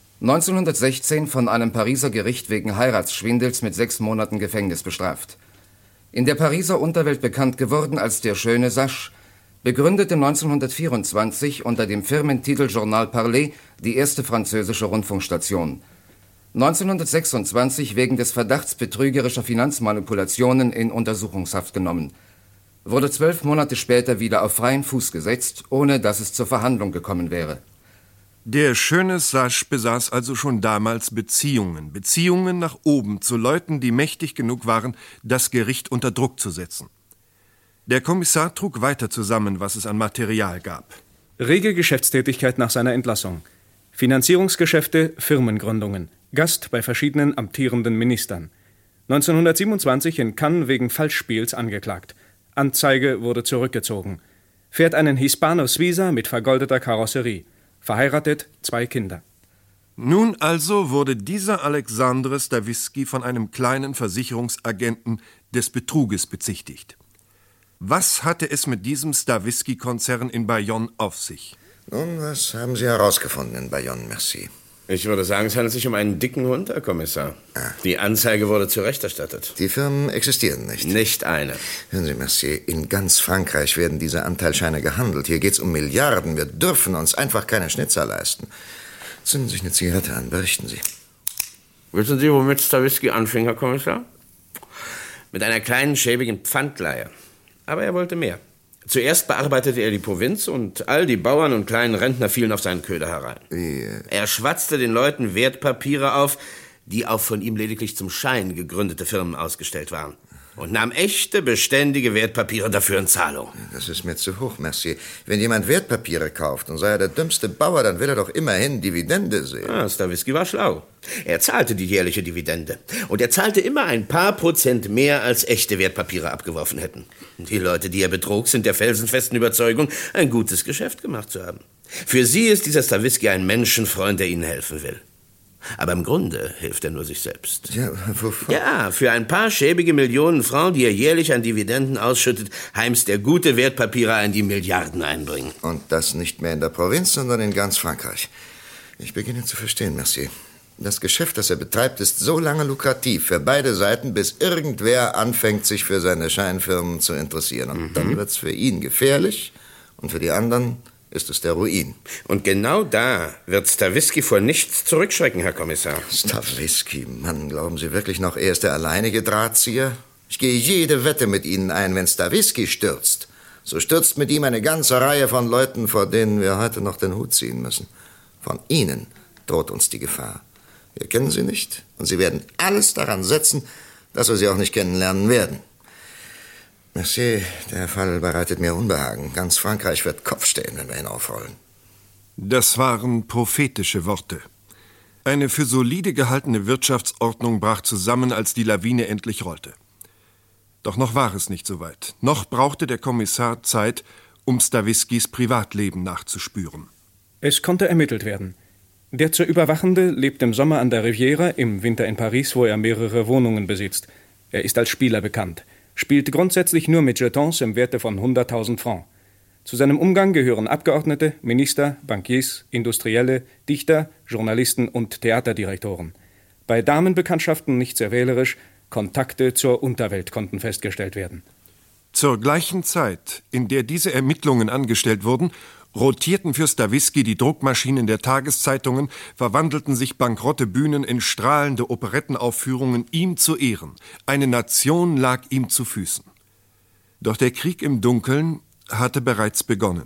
1916 von einem Pariser Gericht wegen Heiratsschwindels mit 6 Monaten Gefängnis bestraft. In der Pariser Unterwelt bekannt geworden als der schöne Sache, begründete 1924 unter dem Firmentitel Journal Parler die erste französische Rundfunkstation. 1926 wegen des Verdachts betrügerischer Finanzmanipulationen in Untersuchungshaft genommen. Wurde 12 Monate später wieder auf freien Fuß gesetzt, ohne dass es zur Verhandlung gekommen wäre. Der schöne Sache besaß also schon damals Beziehungen. Beziehungen nach oben zu Leuten, die mächtig genug waren, das Gericht unter Druck zu setzen. Der Kommissar trug weiter zusammen, was es an Material gab. Rege Geschäftstätigkeit nach seiner Entlassung. Finanzierungsgeschäfte, Firmengründungen. Gast bei verschiedenen amtierenden Ministern. 1927 in Cannes wegen Falschspiels angeklagt. Anzeige wurde zurückgezogen. Fährt einen Hispano Suiza mit vergoldeter Karosserie. Verheiratet, 2 Kinder. Nun also wurde dieser Alexandre Stavisky von einem kleinen Versicherungsagenten des Betruges bezichtigt. Was hatte es mit diesem Stavisky-Konzern in Bayonne auf sich? Nun, was haben Sie herausgefunden in Bayonne, merci? Ich würde sagen, es handelt sich um einen dicken Hund, Herr Kommissar. Die Anzeige wurde zu Recht erstattet. Die Firmen existieren nicht? Nicht eine. Hören Sie, Mercier, in ganz Frankreich werden diese Anteilsscheine gehandelt. Hier geht's um Milliarden. Wir dürfen uns einfach keine Schnitzer leisten. Zünden Sie sich eine Zigarette an, berichten Sie. Wissen Sie, womit Stavisky anfing, Herr Kommissar? Mit einer kleinen, schäbigen Pfandleihe. Aber er wollte mehr. Zuerst bearbeitete er die Provinz und all die Bauern und kleinen Rentner fielen auf seinen Köder herein. Er schwatzte den Leuten Wertpapiere auf, die auf von ihm lediglich zum Schein gegründete Firmen ausgestellt waren. Und nahm echte, beständige Wertpapiere dafür in Zahlung. Das ist mir zu hoch, Mercier. Wenn jemand Wertpapiere kauft und sei er der dümmste Bauer, dann will er doch immerhin Dividende sehen. Stavisky war schlau. Er zahlte die jährliche Dividende. Und er zahlte immer ein paar Prozent mehr, als echte Wertpapiere abgeworfen hätten. Die Leute, die er betrog, sind der felsenfesten Überzeugung, ein gutes Geschäft gemacht zu haben. Für sie ist dieser Stavisky ein Menschenfreund, der ihnen helfen will. Aber im Grunde hilft er nur sich selbst. Ja, wovon? Ja, für ein paar schäbige Millionen Francs, die er jährlich an Dividenden ausschüttet, heimst er gute Wertpapiere ein, die Milliarden einbringen. Und das nicht mehr in der Provinz, sondern in ganz Frankreich. Ich beginne zu verstehen, Mercier. Das Geschäft, das er betreibt, ist so lange lukrativ für beide Seiten, bis irgendwer anfängt, sich für seine Scheinfirmen zu interessieren. Und dann wird's für ihn gefährlich und für die anderen ist es der Ruin. Und genau da wird Stavisky vor nichts zurückschrecken, Herr Kommissar. Stavisky, Mann, glauben Sie wirklich noch, er ist der alleinige Drahtzieher? Ich gehe jede Wette mit Ihnen ein, wenn Stavisky stürzt. So stürzt mit ihm eine ganze Reihe von Leuten, vor denen wir heute noch den Hut ziehen müssen. Von Ihnen droht uns die Gefahr. Wir kennen Sie nicht und Sie werden alles daran setzen, dass wir Sie auch nicht kennenlernen werden. Monsieur, der Fall bereitet mir Unbehagen. Ganz Frankreich wird Kopf stehen, wenn wir ihn aufrollen. Das waren prophetische Worte. Eine für solide gehaltene Wirtschaftsordnung brach zusammen, als die Lawine endlich rollte. Doch noch war es nicht so weit. Noch brauchte der Kommissar Zeit, um Staviskys Privatleben nachzuspüren. Es konnte ermittelt werden. Der zu Überwachende lebt im Sommer an der Riviera, im Winter in Paris, wo er mehrere Wohnungen besitzt. Er ist als Spieler bekannt. Spielt grundsätzlich nur mit Jetons im Werte von 100.000 Francs. Zu seinem Umgang gehören Abgeordnete, Minister, Bankiers, Industrielle, Dichter, Journalisten und Theaterdirektoren. Bei Damenbekanntschaften nicht sehr wählerisch, Kontakte zur Unterwelt konnten festgestellt werden. Zur gleichen Zeit, in der diese Ermittlungen angestellt wurden, rotierten für Stavisky die Druckmaschinen der Tageszeitungen, verwandelten sich bankrotte Bühnen in strahlende Operettenaufführungen ihm zu Ehren. Eine Nation lag ihm zu Füßen. Doch der Krieg im Dunkeln hatte bereits begonnen.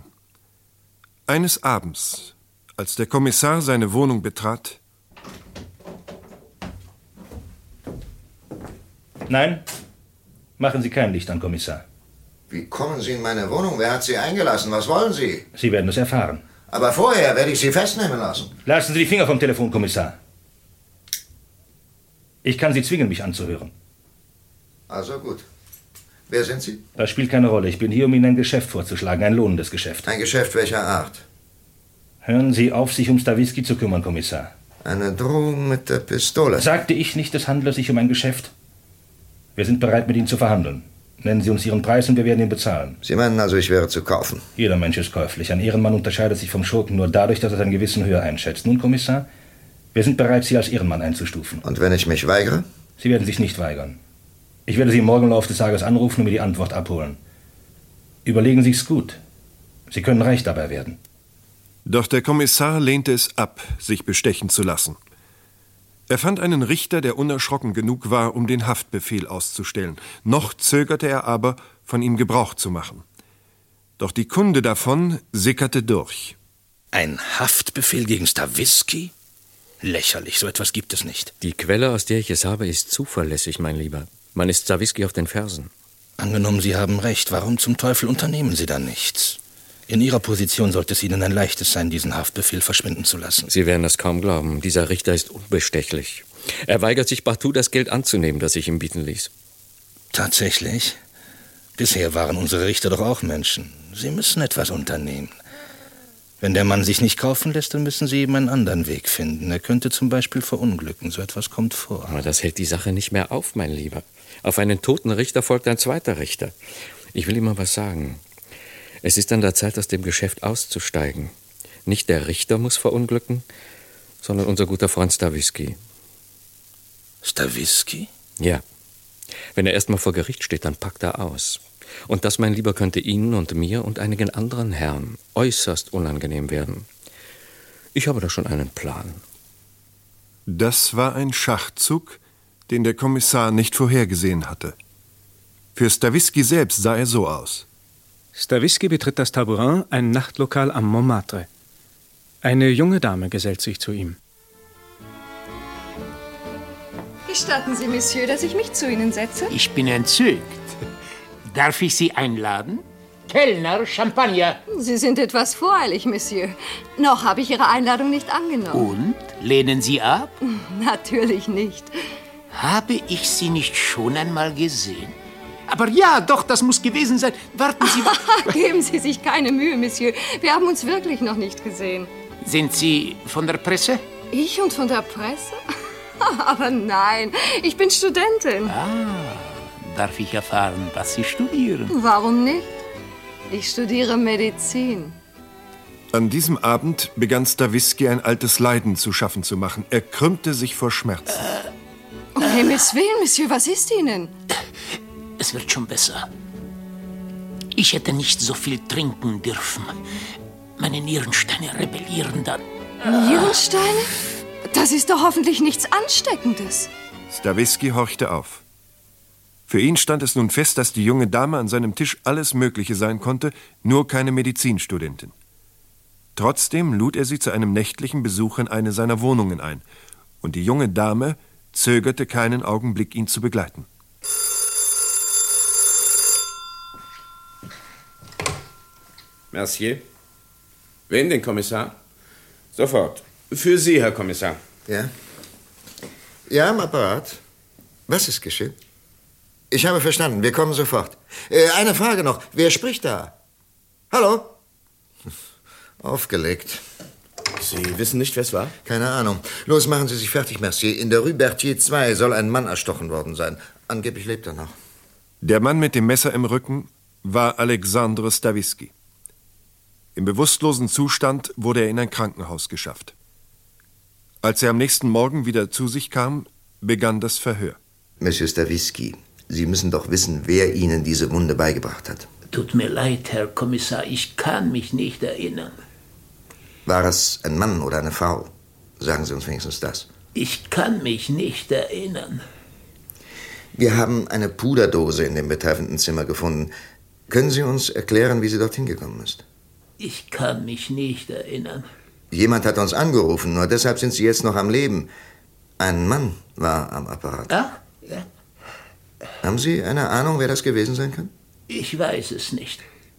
Eines Abends, als der Kommissar seine Wohnung betrat... Nein, machen Sie kein Licht an, Kommissar. Wie kommen Sie in meine Wohnung? Wer hat Sie eingelassen? Was wollen Sie? Sie werden es erfahren. Aber vorher werde ich Sie festnehmen lassen. Lassen Sie die Finger vom Telefon, Kommissar. Ich kann Sie zwingen, mich anzuhören. Also gut. Wer sind Sie? Das spielt keine Rolle. Ich bin hier, um Ihnen ein Geschäft vorzuschlagen, ein lohnendes Geschäft. Ein Geschäft welcher Art? Hören Sie auf, sich um Stavisky zu kümmern, Kommissar. Eine Drohung mit der Pistole. Sagte ich nicht, es handle sich um ein Geschäft? Wir sind bereit, mit Ihnen zu verhandeln. Nennen Sie uns Ihren Preis und wir werden ihn bezahlen. Sie meinen also, ich wäre zu kaufen? Jeder Mensch ist käuflich. Ein Ehrenmann unterscheidet sich vom Schurken nur dadurch, dass er sein Gewissen höher einschätzt. Nun, Kommissar, wir sind bereit, Sie als Ehrenmann einzustufen. Und wenn ich mich weigere? Sie werden sich nicht weigern. Ich werde Sie morgen im Laufe des Tages anrufen und mir die Antwort abholen. Überlegen Sie es gut. Sie können reich dabei werden. Doch der Kommissar lehnte es ab, sich bestechen zu lassen. Er fand einen Richter, der unerschrocken genug war, um den Haftbefehl auszustellen. Noch zögerte er aber, von ihm Gebrauch zu machen. Doch die Kunde davon sickerte durch. Ein Haftbefehl gegen Stavisky? Lächerlich, so etwas gibt es nicht. Die Quelle, aus der ich es habe, ist zuverlässig, mein Lieber. Man ist Stavisky auf den Fersen. Angenommen, Sie haben recht, warum zum Teufel unternehmen Sie dann nichts? In Ihrer Position sollte es Ihnen ein leichtes sein, diesen Haftbefehl verschwinden zu lassen. Sie werden das kaum glauben. Dieser Richter ist unbestechlich. Er weigert sich partout, das Geld anzunehmen, das ich ihm bieten ließ. Tatsächlich? Bisher waren unsere Richter doch auch Menschen. Sie müssen etwas unternehmen. Wenn der Mann sich nicht kaufen lässt, dann müssen Sie ihm einen anderen Weg finden. Er könnte zum Beispiel verunglücken. So etwas kommt vor. Aber das hält die Sache nicht mehr auf, mein Lieber. Auf einen toten Richter folgt ein zweiter Richter. Ich will Ihnen mal was sagen. Es ist an der Zeit, aus dem Geschäft auszusteigen. Nicht der Richter muss verunglücken, sondern unser guter Freund Stawisky. Stawisky? Ja. Wenn er erst mal vor Gericht steht, dann packt er aus. Und das, mein Lieber, könnte Ihnen und mir und einigen anderen Herren äußerst unangenehm werden. Ich habe da schon einen Plan. Das war ein Schachzug, den der Kommissar nicht vorhergesehen hatte. Für Stawisky selbst sah er so aus. Stawisky betritt das Tabourin, ein Nachtlokal am Montmartre. Eine junge Dame gesellt sich zu ihm. Gestatten Sie, Monsieur, dass ich mich zu Ihnen setze? Ich bin entzückt. Darf ich Sie einladen? Kellner, Champagner. Sie sind etwas voreilig, Monsieur. Noch habe ich Ihre Einladung nicht angenommen. Und? Lehnen Sie ab? Natürlich nicht. Habe ich Sie nicht schon einmal gesehen? Aber ja, doch, das muss gewesen sein. Warten Sie... Geben Sie sich keine Mühe, Monsieur. Wir haben uns wirklich noch nicht gesehen. Sind Sie von der Presse? Ich und von der Presse? Aber nein, ich bin Studentin. Darf ich erfahren, was Sie studieren? Warum nicht? Ich studiere Medizin. An diesem Abend begann Stawisky ein altes Leiden zu schaffen zu machen. Er krümmte sich vor Schmerzen. Um Himmels Willen, Monsieur, was ist Ihnen? Es wird schon besser. Ich hätte nicht so viel trinken dürfen. Meine Nierensteine rebellieren dann. Nierensteine? Das ist doch hoffentlich nichts Ansteckendes. Stawisky horchte auf. Für ihn stand es nun fest, dass die junge Dame an seinem Tisch alles Mögliche sein konnte, nur keine Medizinstudentin. Trotzdem lud er sie zu einem nächtlichen Besuch in eine seiner Wohnungen ein. Und die junge Dame zögerte keinen Augenblick, ihn zu begleiten. Mercier. Wen, den Kommissar? Sofort. Für Sie, Herr Kommissar. Ja? Ja, am Apparat. Was ist geschehen? Ich habe verstanden. Wir kommen sofort. Eine Frage noch. Wer spricht da? Hallo? Aufgelegt. Sie wissen nicht, wer es war? Keine Ahnung. Los, machen Sie sich fertig, Mercier. In der Rue Berthier 2 soll ein Mann erstochen worden sein. Angeblich lebt er noch. Der Mann mit dem Messer im Rücken war Alexandre Stawisky. Im bewusstlosen Zustand wurde er in ein Krankenhaus geschafft. Als er am nächsten Morgen wieder zu sich kam, begann das Verhör. Monsieur Stawisky, Sie müssen doch wissen, wer Ihnen diese Wunde beigebracht hat. Tut mir leid, Herr Kommissar, ich kann mich nicht erinnern. War es ein Mann oder eine Frau? Sagen Sie uns wenigstens das. Ich kann mich nicht erinnern. Wir haben eine Puderdose in dem betreffenden Zimmer gefunden. Können Sie uns erklären, wie sie dorthin gekommen ist? Ich kann mich nicht erinnern. Jemand hat uns angerufen, nur deshalb sind Sie jetzt noch am Leben. Ein Mann war am Apparat. Ja? Haben Sie eine Ahnung, wer das gewesen sein kann? Ich weiß es nicht.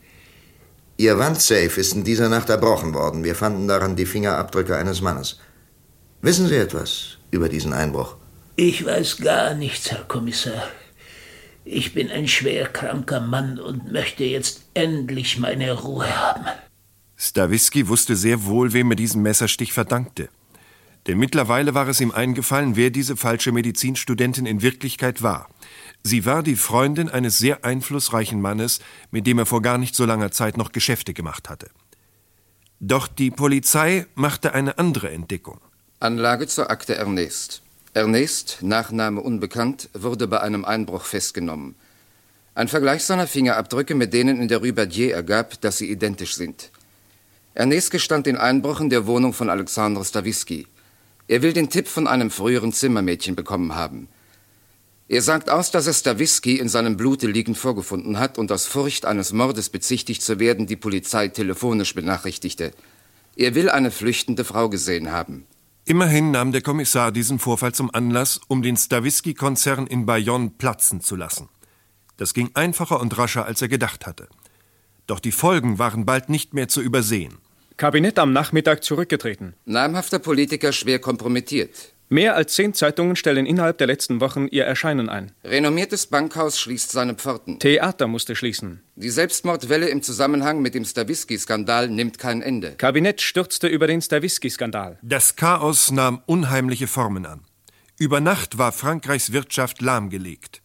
Ihr Wandsafe ist in dieser Nacht erbrochen worden. Wir fanden daran die Fingerabdrücke eines Mannes. Wissen Sie etwas über diesen Einbruch? Ich weiß gar nichts, Herr Kommissar. Ich bin ein schwerkranker Mann und möchte jetzt endlich meine Ruhe haben. Stawisky wusste sehr wohl, wem er diesen Messerstich verdankte. Denn mittlerweile war es ihm eingefallen, wer diese falsche Medizinstudentin in Wirklichkeit war. Sie war die Freundin eines sehr einflussreichen Mannes, mit dem er vor gar nicht so langer Zeit noch Geschäfte gemacht hatte. Doch die Polizei machte eine andere Entdeckung. Anlage zur Akte Ernest. Ernest, Nachname unbekannt, wurde bei einem Einbruch festgenommen. Ein Vergleich seiner Fingerabdrücke mit denen in der Rue Berthier ergab, dass sie identisch sind. Ernest gestand den Einbruch in der Wohnung von Alexandre Stawisky. Er will den Tipp von einem früheren Zimmermädchen bekommen haben. Er sagt aus, dass er Stawisky in seinem Blute liegend vorgefunden hat und aus Furcht, eines Mordes bezichtigt zu werden, die Polizei telefonisch benachrichtigte. Er will eine flüchtende Frau gesehen haben. Immerhin nahm der Kommissar diesen Vorfall zum Anlass, um den Stawisky-Konzern in Bayonne platzen zu lassen. Das ging einfacher und rascher, als er gedacht hatte. Doch die Folgen waren bald nicht mehr zu übersehen. Kabinett am Nachmittag zurückgetreten. Namhafter Politiker schwer kompromittiert. Mehr als 10 Zeitungen stellen innerhalb der letzten Wochen ihr Erscheinen ein. Renommiertes Bankhaus schließt seine Pforten. Theater musste schließen. Die Selbstmordwelle im Zusammenhang mit dem Stavisky-Skandal nimmt kein Ende. Kabinett stürzte über den Stavisky-Skandal. Das Chaos nahm unheimliche Formen an. Über Nacht war Frankreichs Wirtschaft lahmgelegt.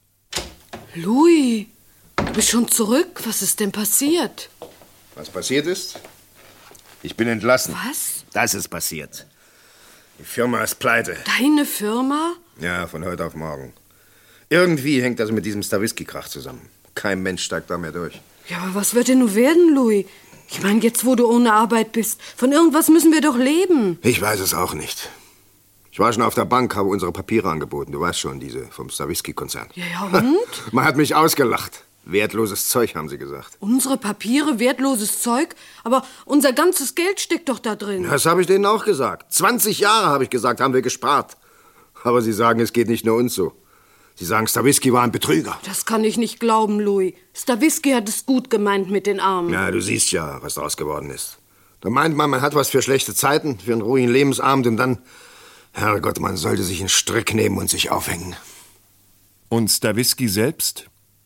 Louis, du bist schon zurück. Was ist denn passiert? Was passiert ist? Ich bin entlassen. Was? Das ist passiert. Die Firma ist pleite. Deine Firma? Ja, von heute auf morgen. Irgendwie hängt das mit diesem Stavisky-Krach zusammen. Kein Mensch steigt da mehr durch. Ja, aber was wird denn nun werden, Louis? Ich meine, jetzt, wo du ohne Arbeit bist, von irgendwas müssen wir doch leben. Ich weiß es auch nicht. Ich war schon auf der Bank, habe unsere Papiere angeboten. Du weißt schon, diese vom Stavisky-Konzern. Ja, und? Man hat mich ausgelacht. Wertloses Zeug, haben sie gesagt. Unsere Papiere, wertloses Zeug? Aber unser ganzes Geld steckt doch da drin. Das habe ich denen auch gesagt. 20 Jahre, habe ich gesagt, haben wir gespart. Aber sie sagen, es geht nicht nur uns so. Sie sagen, Stavisky war ein Betrüger. Das kann ich nicht glauben, Louis. Stavisky hat es gut gemeint mit den Armen. Ja, du siehst ja, was daraus geworden ist. Da meint man hat was für schlechte Zeiten, für einen ruhigen Lebensabend und dann... Herrgott, man sollte sich einen Strick nehmen und sich aufhängen. Und Stavisky selbst?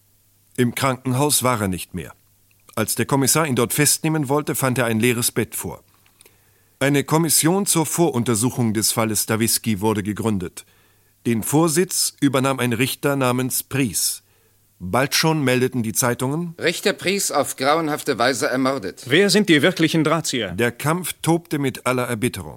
Im Krankenhaus war er nicht mehr. Als der Kommissar ihn dort festnehmen wollte, fand er ein leeres Bett vor. Eine Kommission zur Voruntersuchung des Falles Stavisky wurde gegründet. Den Vorsitz übernahm ein Richter namens Pries. Bald schon meldeten die Zeitungen: Richter Pries auf grauenhafte Weise ermordet. Wer sind die wirklichen Drahtzieher? Der Kampf tobte mit aller Erbitterung.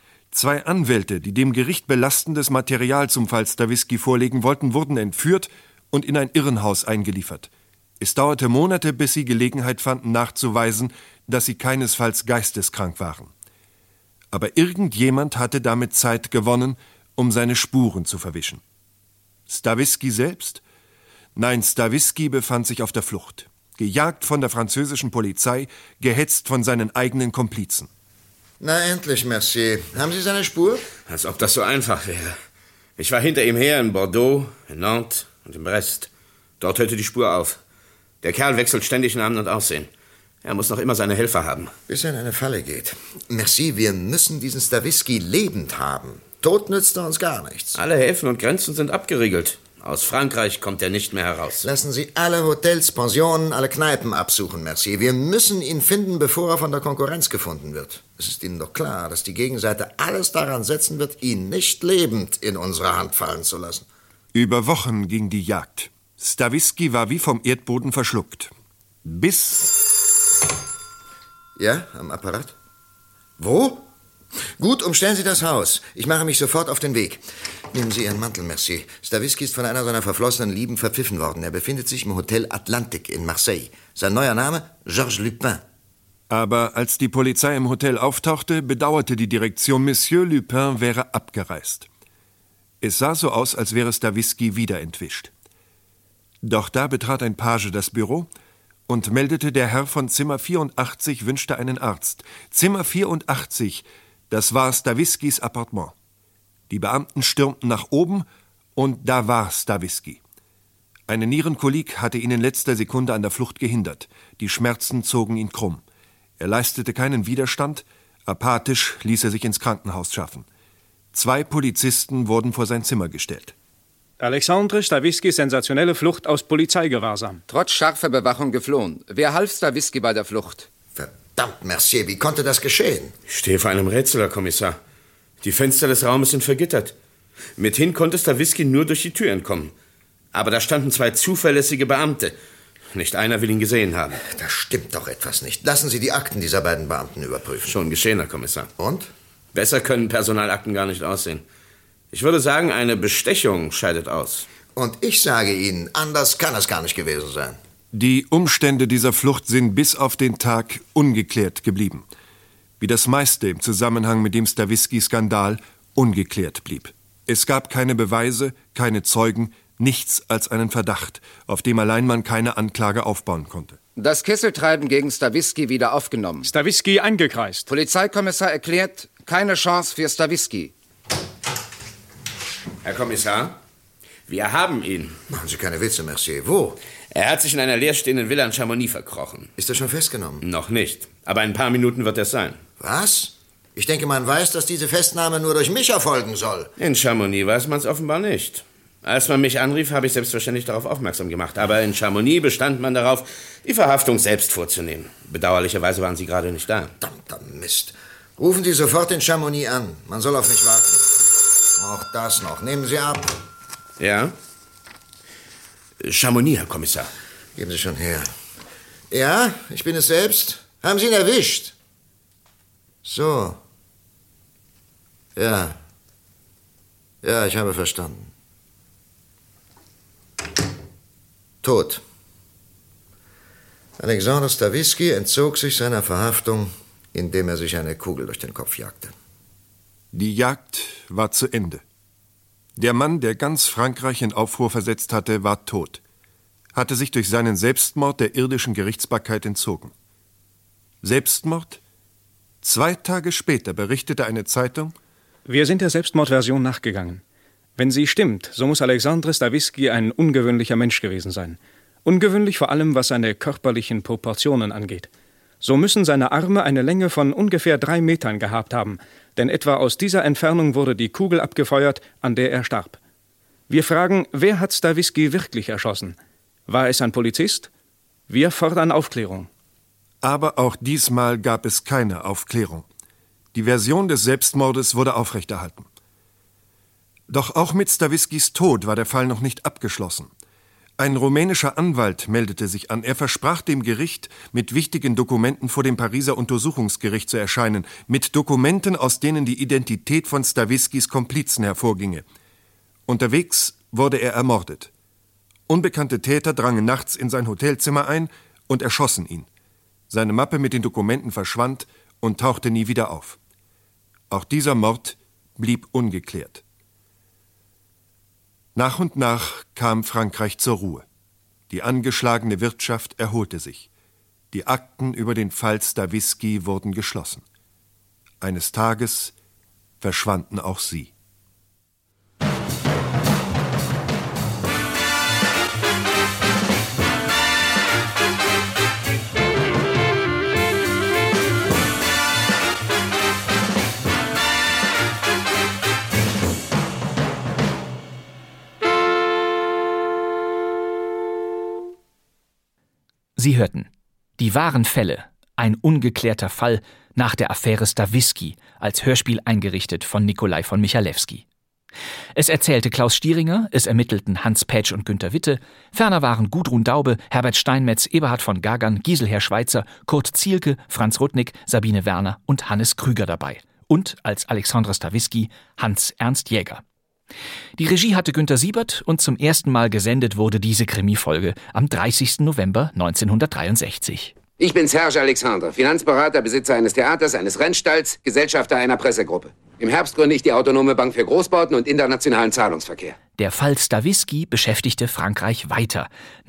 2 Anwälte, die dem Gericht belastendes Material zum Fall Stavisky vorlegen wollten, wurden entführt und in ein Irrenhaus eingeliefert. Es dauerte Monate, bis sie Gelegenheit fanden, nachzuweisen, dass sie keinesfalls geisteskrank waren. Aber irgendjemand hatte damit Zeit gewonnen, um seine Spuren zu verwischen. Stavisky selbst? Nein, Stavisky befand sich auf der Flucht. Gejagt von der französischen Polizei, gehetzt von seinen eigenen Komplizen. Na endlich, Mercier. Haben Sie seine Spur? Als ob das so einfach wäre. Ich war hinter ihm her in Bordeaux, in Nantes und in Brest. Dort hörte die Spur auf. Der Kerl wechselt ständig Namen und Aussehen. Er muss noch immer seine Helfer haben. Bis er in eine Falle geht. Merci, wir müssen diesen Stavisky lebend haben. Tot nützt er uns gar nichts. Alle Häfen und Grenzen sind abgeriegelt. Aus Frankreich kommt er nicht mehr heraus. Lassen Sie alle Hotels, Pensionen, alle Kneipen absuchen, Mercier. Wir müssen ihn finden, bevor er von der Konkurrenz gefunden wird. Es ist Ihnen doch klar, dass die Gegenseite alles daran setzen wird, ihn nicht lebend in unsere Hand fallen zu lassen. Über Wochen ging die Jagd. Stavisky war wie vom Erdboden verschluckt. Bis... Ja, am Apparat? Wo? Gut, umstellen Sie das Haus. Ich mache mich sofort auf den Weg. Nehmen Sie Ihren Mantel, Mercier. Stavisky ist von einer seiner verflossenen Lieben verpfiffen worden. Er befindet sich im Hotel Atlantic in Marseille. Sein neuer Name? Georges Lupin. Aber als die Polizei im Hotel auftauchte, bedauerte die Direktion, Monsieur Lupin wäre abgereist. Es sah so aus, als wäre Stavisky wieder entwischt. Doch da betrat ein Page das Büro und meldete, der Herr von Zimmer 84 wünschte einen Arzt. Zimmer 84, das war Staviskys Appartement. Die Beamten stürmten nach oben und da war Stavisky. Eine Nierenkolik hatte ihn in letzter Sekunde an der Flucht gehindert. Die Schmerzen zogen ihn krumm. Er leistete keinen Widerstand. Apathisch ließ er sich ins Krankenhaus schaffen. 2 Polizisten wurden vor sein Zimmer gestellt. Alexandre Staviskys sensationelle Flucht aus Polizeigewahrsam. Trotz scharfer Bewachung geflohen. Wer half Stavisky bei der Flucht? Verdammt, Mercier, wie konnte das geschehen? Ich stehe vor einem Rätsel, Herr Kommissar. Die Fenster des Raumes sind vergittert. Mithin konnte Stavisky nur durch die Tür entkommen. Aber da standen 2 zuverlässige Beamte. Nicht einer will ihn gesehen haben. Da stimmt doch etwas nicht. Lassen Sie die Akten dieser beiden Beamten überprüfen. Schon geschehen, Herr Kommissar. Und? Besser können Personalakten gar nicht aussehen. Ich würde sagen, eine Bestechung scheidet aus. Und ich sage Ihnen, anders kann es gar nicht gewesen sein. Die Umstände dieser Flucht sind bis auf den Tag ungeklärt geblieben. Wie das meiste im Zusammenhang mit dem Stavisky-Skandal ungeklärt blieb. Es gab keine Beweise, keine Zeugen, nichts als einen Verdacht, auf dem allein man keine Anklage aufbauen konnte. Das Kesseltreiben gegen Stavisky wieder aufgenommen. Stavisky eingekreist. Polizeikommissar erklärt, keine Chance für Stavisky. Herr Kommissar, wir haben ihn. Machen Sie keine Witze, Mercier. Wo? Er hat sich in einer leerstehenden Villa in Chamonix verkrochen. Ist er schon festgenommen? Noch nicht. Aber in ein paar Minuten wird es sein. Was? Ich denke, man weiß, dass diese Festnahme nur durch mich erfolgen soll. In Chamonix weiß man es offenbar nicht. Als man mich anrief, habe ich selbstverständlich darauf aufmerksam gemacht. Aber in Chamonix bestand man darauf, die Verhaftung selbst vorzunehmen. Bedauerlicherweise waren Sie gerade nicht da. Verdammter Mist. Rufen Sie sofort in Chamonix an. Man soll auf mich warten. Auch das noch. Nehmen Sie ab. Ja? Chamonix, Herr Kommissar. Geben Sie schon her. Ja, ich bin es selbst. Haben Sie ihn erwischt? So. Ja. Ja, ich habe verstanden. Tot. Alexandre Stavisky entzog sich seiner Verhaftung, indem er sich eine Kugel durch den Kopf jagte. Die Jagd war zu Ende. Der Mann, der ganz Frankreich in Aufruhr versetzt hatte, war tot, hatte sich durch seinen Selbstmord der irdischen Gerichtsbarkeit entzogen. Selbstmord? 2 Tage später berichtete eine Zeitung: Wir sind der Selbstmordversion nachgegangen. Wenn sie stimmt, so muss Alexandre Stavisky ein ungewöhnlicher Mensch gewesen sein. Ungewöhnlich vor allem, was seine körperlichen Proportionen angeht. So müssen seine Arme eine Länge von ungefähr 3 Metern gehabt haben, denn etwa aus dieser Entfernung wurde die Kugel abgefeuert, an der er starb. Wir fragen, wer hat Stavisky wirklich erschossen? War es ein Polizist? Wir fordern Aufklärung. Aber auch diesmal gab es keine Aufklärung. Die Version des Selbstmordes wurde aufrechterhalten. Doch auch mit Staviskys Tod war der Fall noch nicht abgeschlossen. Ein rumänischer Anwalt meldete sich an. Er versprach dem Gericht, mit wichtigen Dokumenten vor dem Pariser Untersuchungsgericht zu erscheinen, mit Dokumenten, aus denen die Identität von Staviskys Komplizen hervorginge. Unterwegs wurde er ermordet. Unbekannte Täter drangen nachts in sein Hotelzimmer ein und erschossen ihn. Seine Mappe mit den Dokumenten verschwand und tauchte nie wieder auf. Auch dieser Mord blieb ungeklärt. Nach und nach kam Frankreich zur Ruhe. Die angeschlagene Wirtschaft erholte sich. Die Akten über den Fall Stavisky wurden geschlossen. Eines Tages verschwanden auch sie. Sie hörten Die wahren Fälle, ein ungeklärter Fall nach der Affäre Stavisky, als Hörspiel eingerichtet von Nikolai von Michalewski. Es erzählte Klaus Stieringer, es ermittelten Hans Pätsch und Günter Witte, ferner waren Gudrun Daube, Herbert Steinmetz, Eberhard von Gagern, Giselher Schweitzer, Kurt Zielke, Franz Rudnick, Sabine Werner und Hannes Krüger dabei. Und als Alexandre Stavisky Hans Ernst Jäger. Die Regie hatte Günter Siebert und zum ersten Mal gesendet wurde diese Krimifolge am 30. November 1963. Ich bin Serge Alexandre, Finanzberater, Besitzer eines Theaters, eines Rennstalls, Gesellschafter einer Pressegruppe. Im Herbst gründe ich die Autonome Bank für Großbauten und internationalen Zahlungsverkehr. Der Fall Stavisky beschäftigte Frankreich weiter.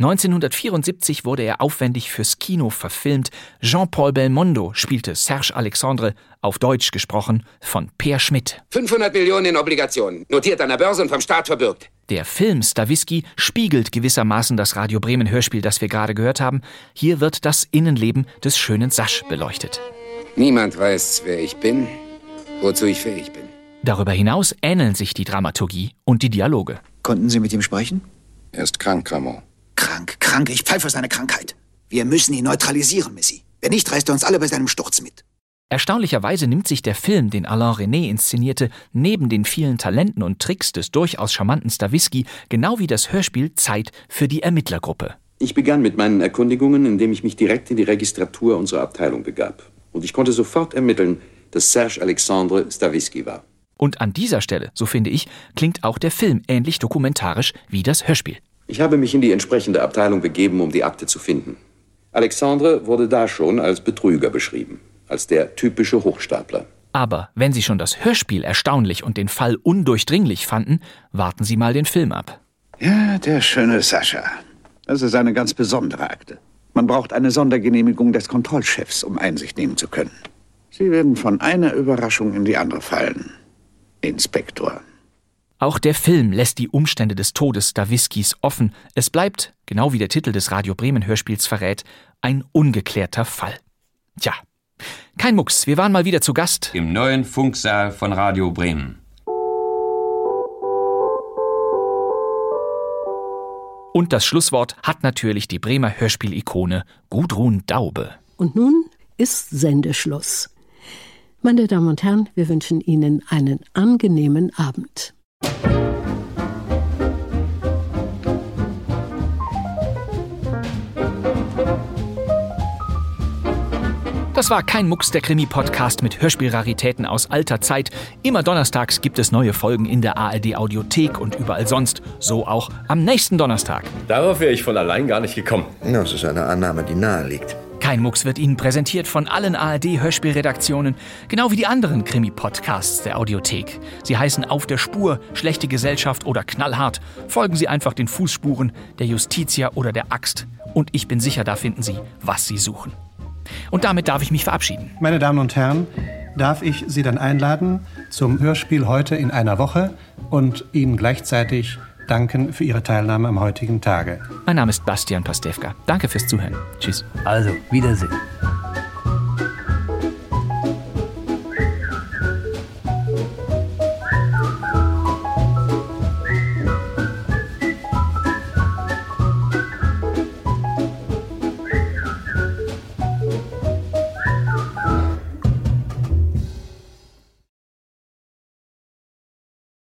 1974 wurde er aufwendig fürs Kino verfilmt. Jean-Paul Belmondo spielte Serge Alexandre, auf Deutsch gesprochen, von Peer Schmidt. 500 Millionen in Obligationen, notiert an der Börse und vom Staat verbürgt. Der Film Stavisky spiegelt gewissermaßen das Radio Bremen Hörspiel, das wir gerade gehört haben. Hier wird das Innenleben des schönen Sasch beleuchtet. Niemand weiß, wer ich bin, wozu ich fähig bin. Darüber hinaus ähneln sich die Dramaturgie und die Dialoge. Konnten Sie mit ihm sprechen? Er ist krank, Ramon. Krank. Ich pfeife seine Krankheit. Wir müssen ihn neutralisieren, Missy. Wenn nicht, reißt er uns alle bei seinem Sturz mit. Erstaunlicherweise nimmt sich der Film, den Alain René inszenierte, neben den vielen Talenten und Tricks des durchaus charmanten Stavisky, genau wie das Hörspiel, Zeit für die Ermittlergruppe. Ich begann mit meinen Erkundigungen, indem ich mich direkt in die Registratur unserer Abteilung begab. Und ich konnte sofort ermitteln, dass Serge Alexandre Stavisky war. Und an dieser Stelle, so finde ich, klingt auch der Film ähnlich dokumentarisch wie das Hörspiel. Ich habe mich in die entsprechende Abteilung begeben, um die Akte zu finden. Alexandre wurde da schon als Betrüger beschrieben, als der typische Hochstapler. Aber wenn Sie schon das Hörspiel erstaunlich und den Fall undurchdringlich fanden, warten Sie mal den Film ab. Ja, der schöne Sascha. Das ist eine ganz besondere Akte. Man braucht eine Sondergenehmigung des Kontrollchefs, um Einsicht nehmen zu können. Sie werden von einer Überraschung in die andere fallen. Inspektor. Auch der Film lässt die Umstände des Todes Stawiskis offen. Es bleibt, genau wie der Titel des Radio Bremen Hörspiels verrät, ein ungeklärter Fall. Tja, kein Mucks, wir waren mal wieder zu Gast im neuen Funksaal von Radio Bremen. Und das Schlusswort hat natürlich die Bremer Hörspielikone Gudrun Daube. Und nun ist Sendeschluss. Meine Damen und Herren, wir wünschen Ihnen einen angenehmen Abend. Das war kein Mucks, der Krimi-Podcast mit Hörspielraritäten aus alter Zeit. Immer donnerstags gibt es neue Folgen in der ARD-Audiothek und überall sonst. So auch am nächsten Donnerstag. Darauf wäre ich von allein gar nicht gekommen. Das ist eine Annahme, die nahe liegt. Kein Mucks wird Ihnen präsentiert von allen ARD-Hörspielredaktionen, genau wie die anderen Krimi-Podcasts der Audiothek. Sie heißen Auf der Spur, Schlechte Gesellschaft oder Knallhart. Folgen Sie einfach den Fußspuren, der Justitia oder der Axt. Und ich bin sicher, da finden Sie, was Sie suchen. Und damit darf ich mich verabschieden. Meine Damen und Herren, darf ich Sie dann einladen zum Hörspiel heute in einer Woche und Ihnen gleichzeitig danken für Ihre Teilnahme am heutigen Tage. Mein Name ist Bastian Pastewka. Danke fürs Zuhören. Tschüss. Also, Wiedersehen.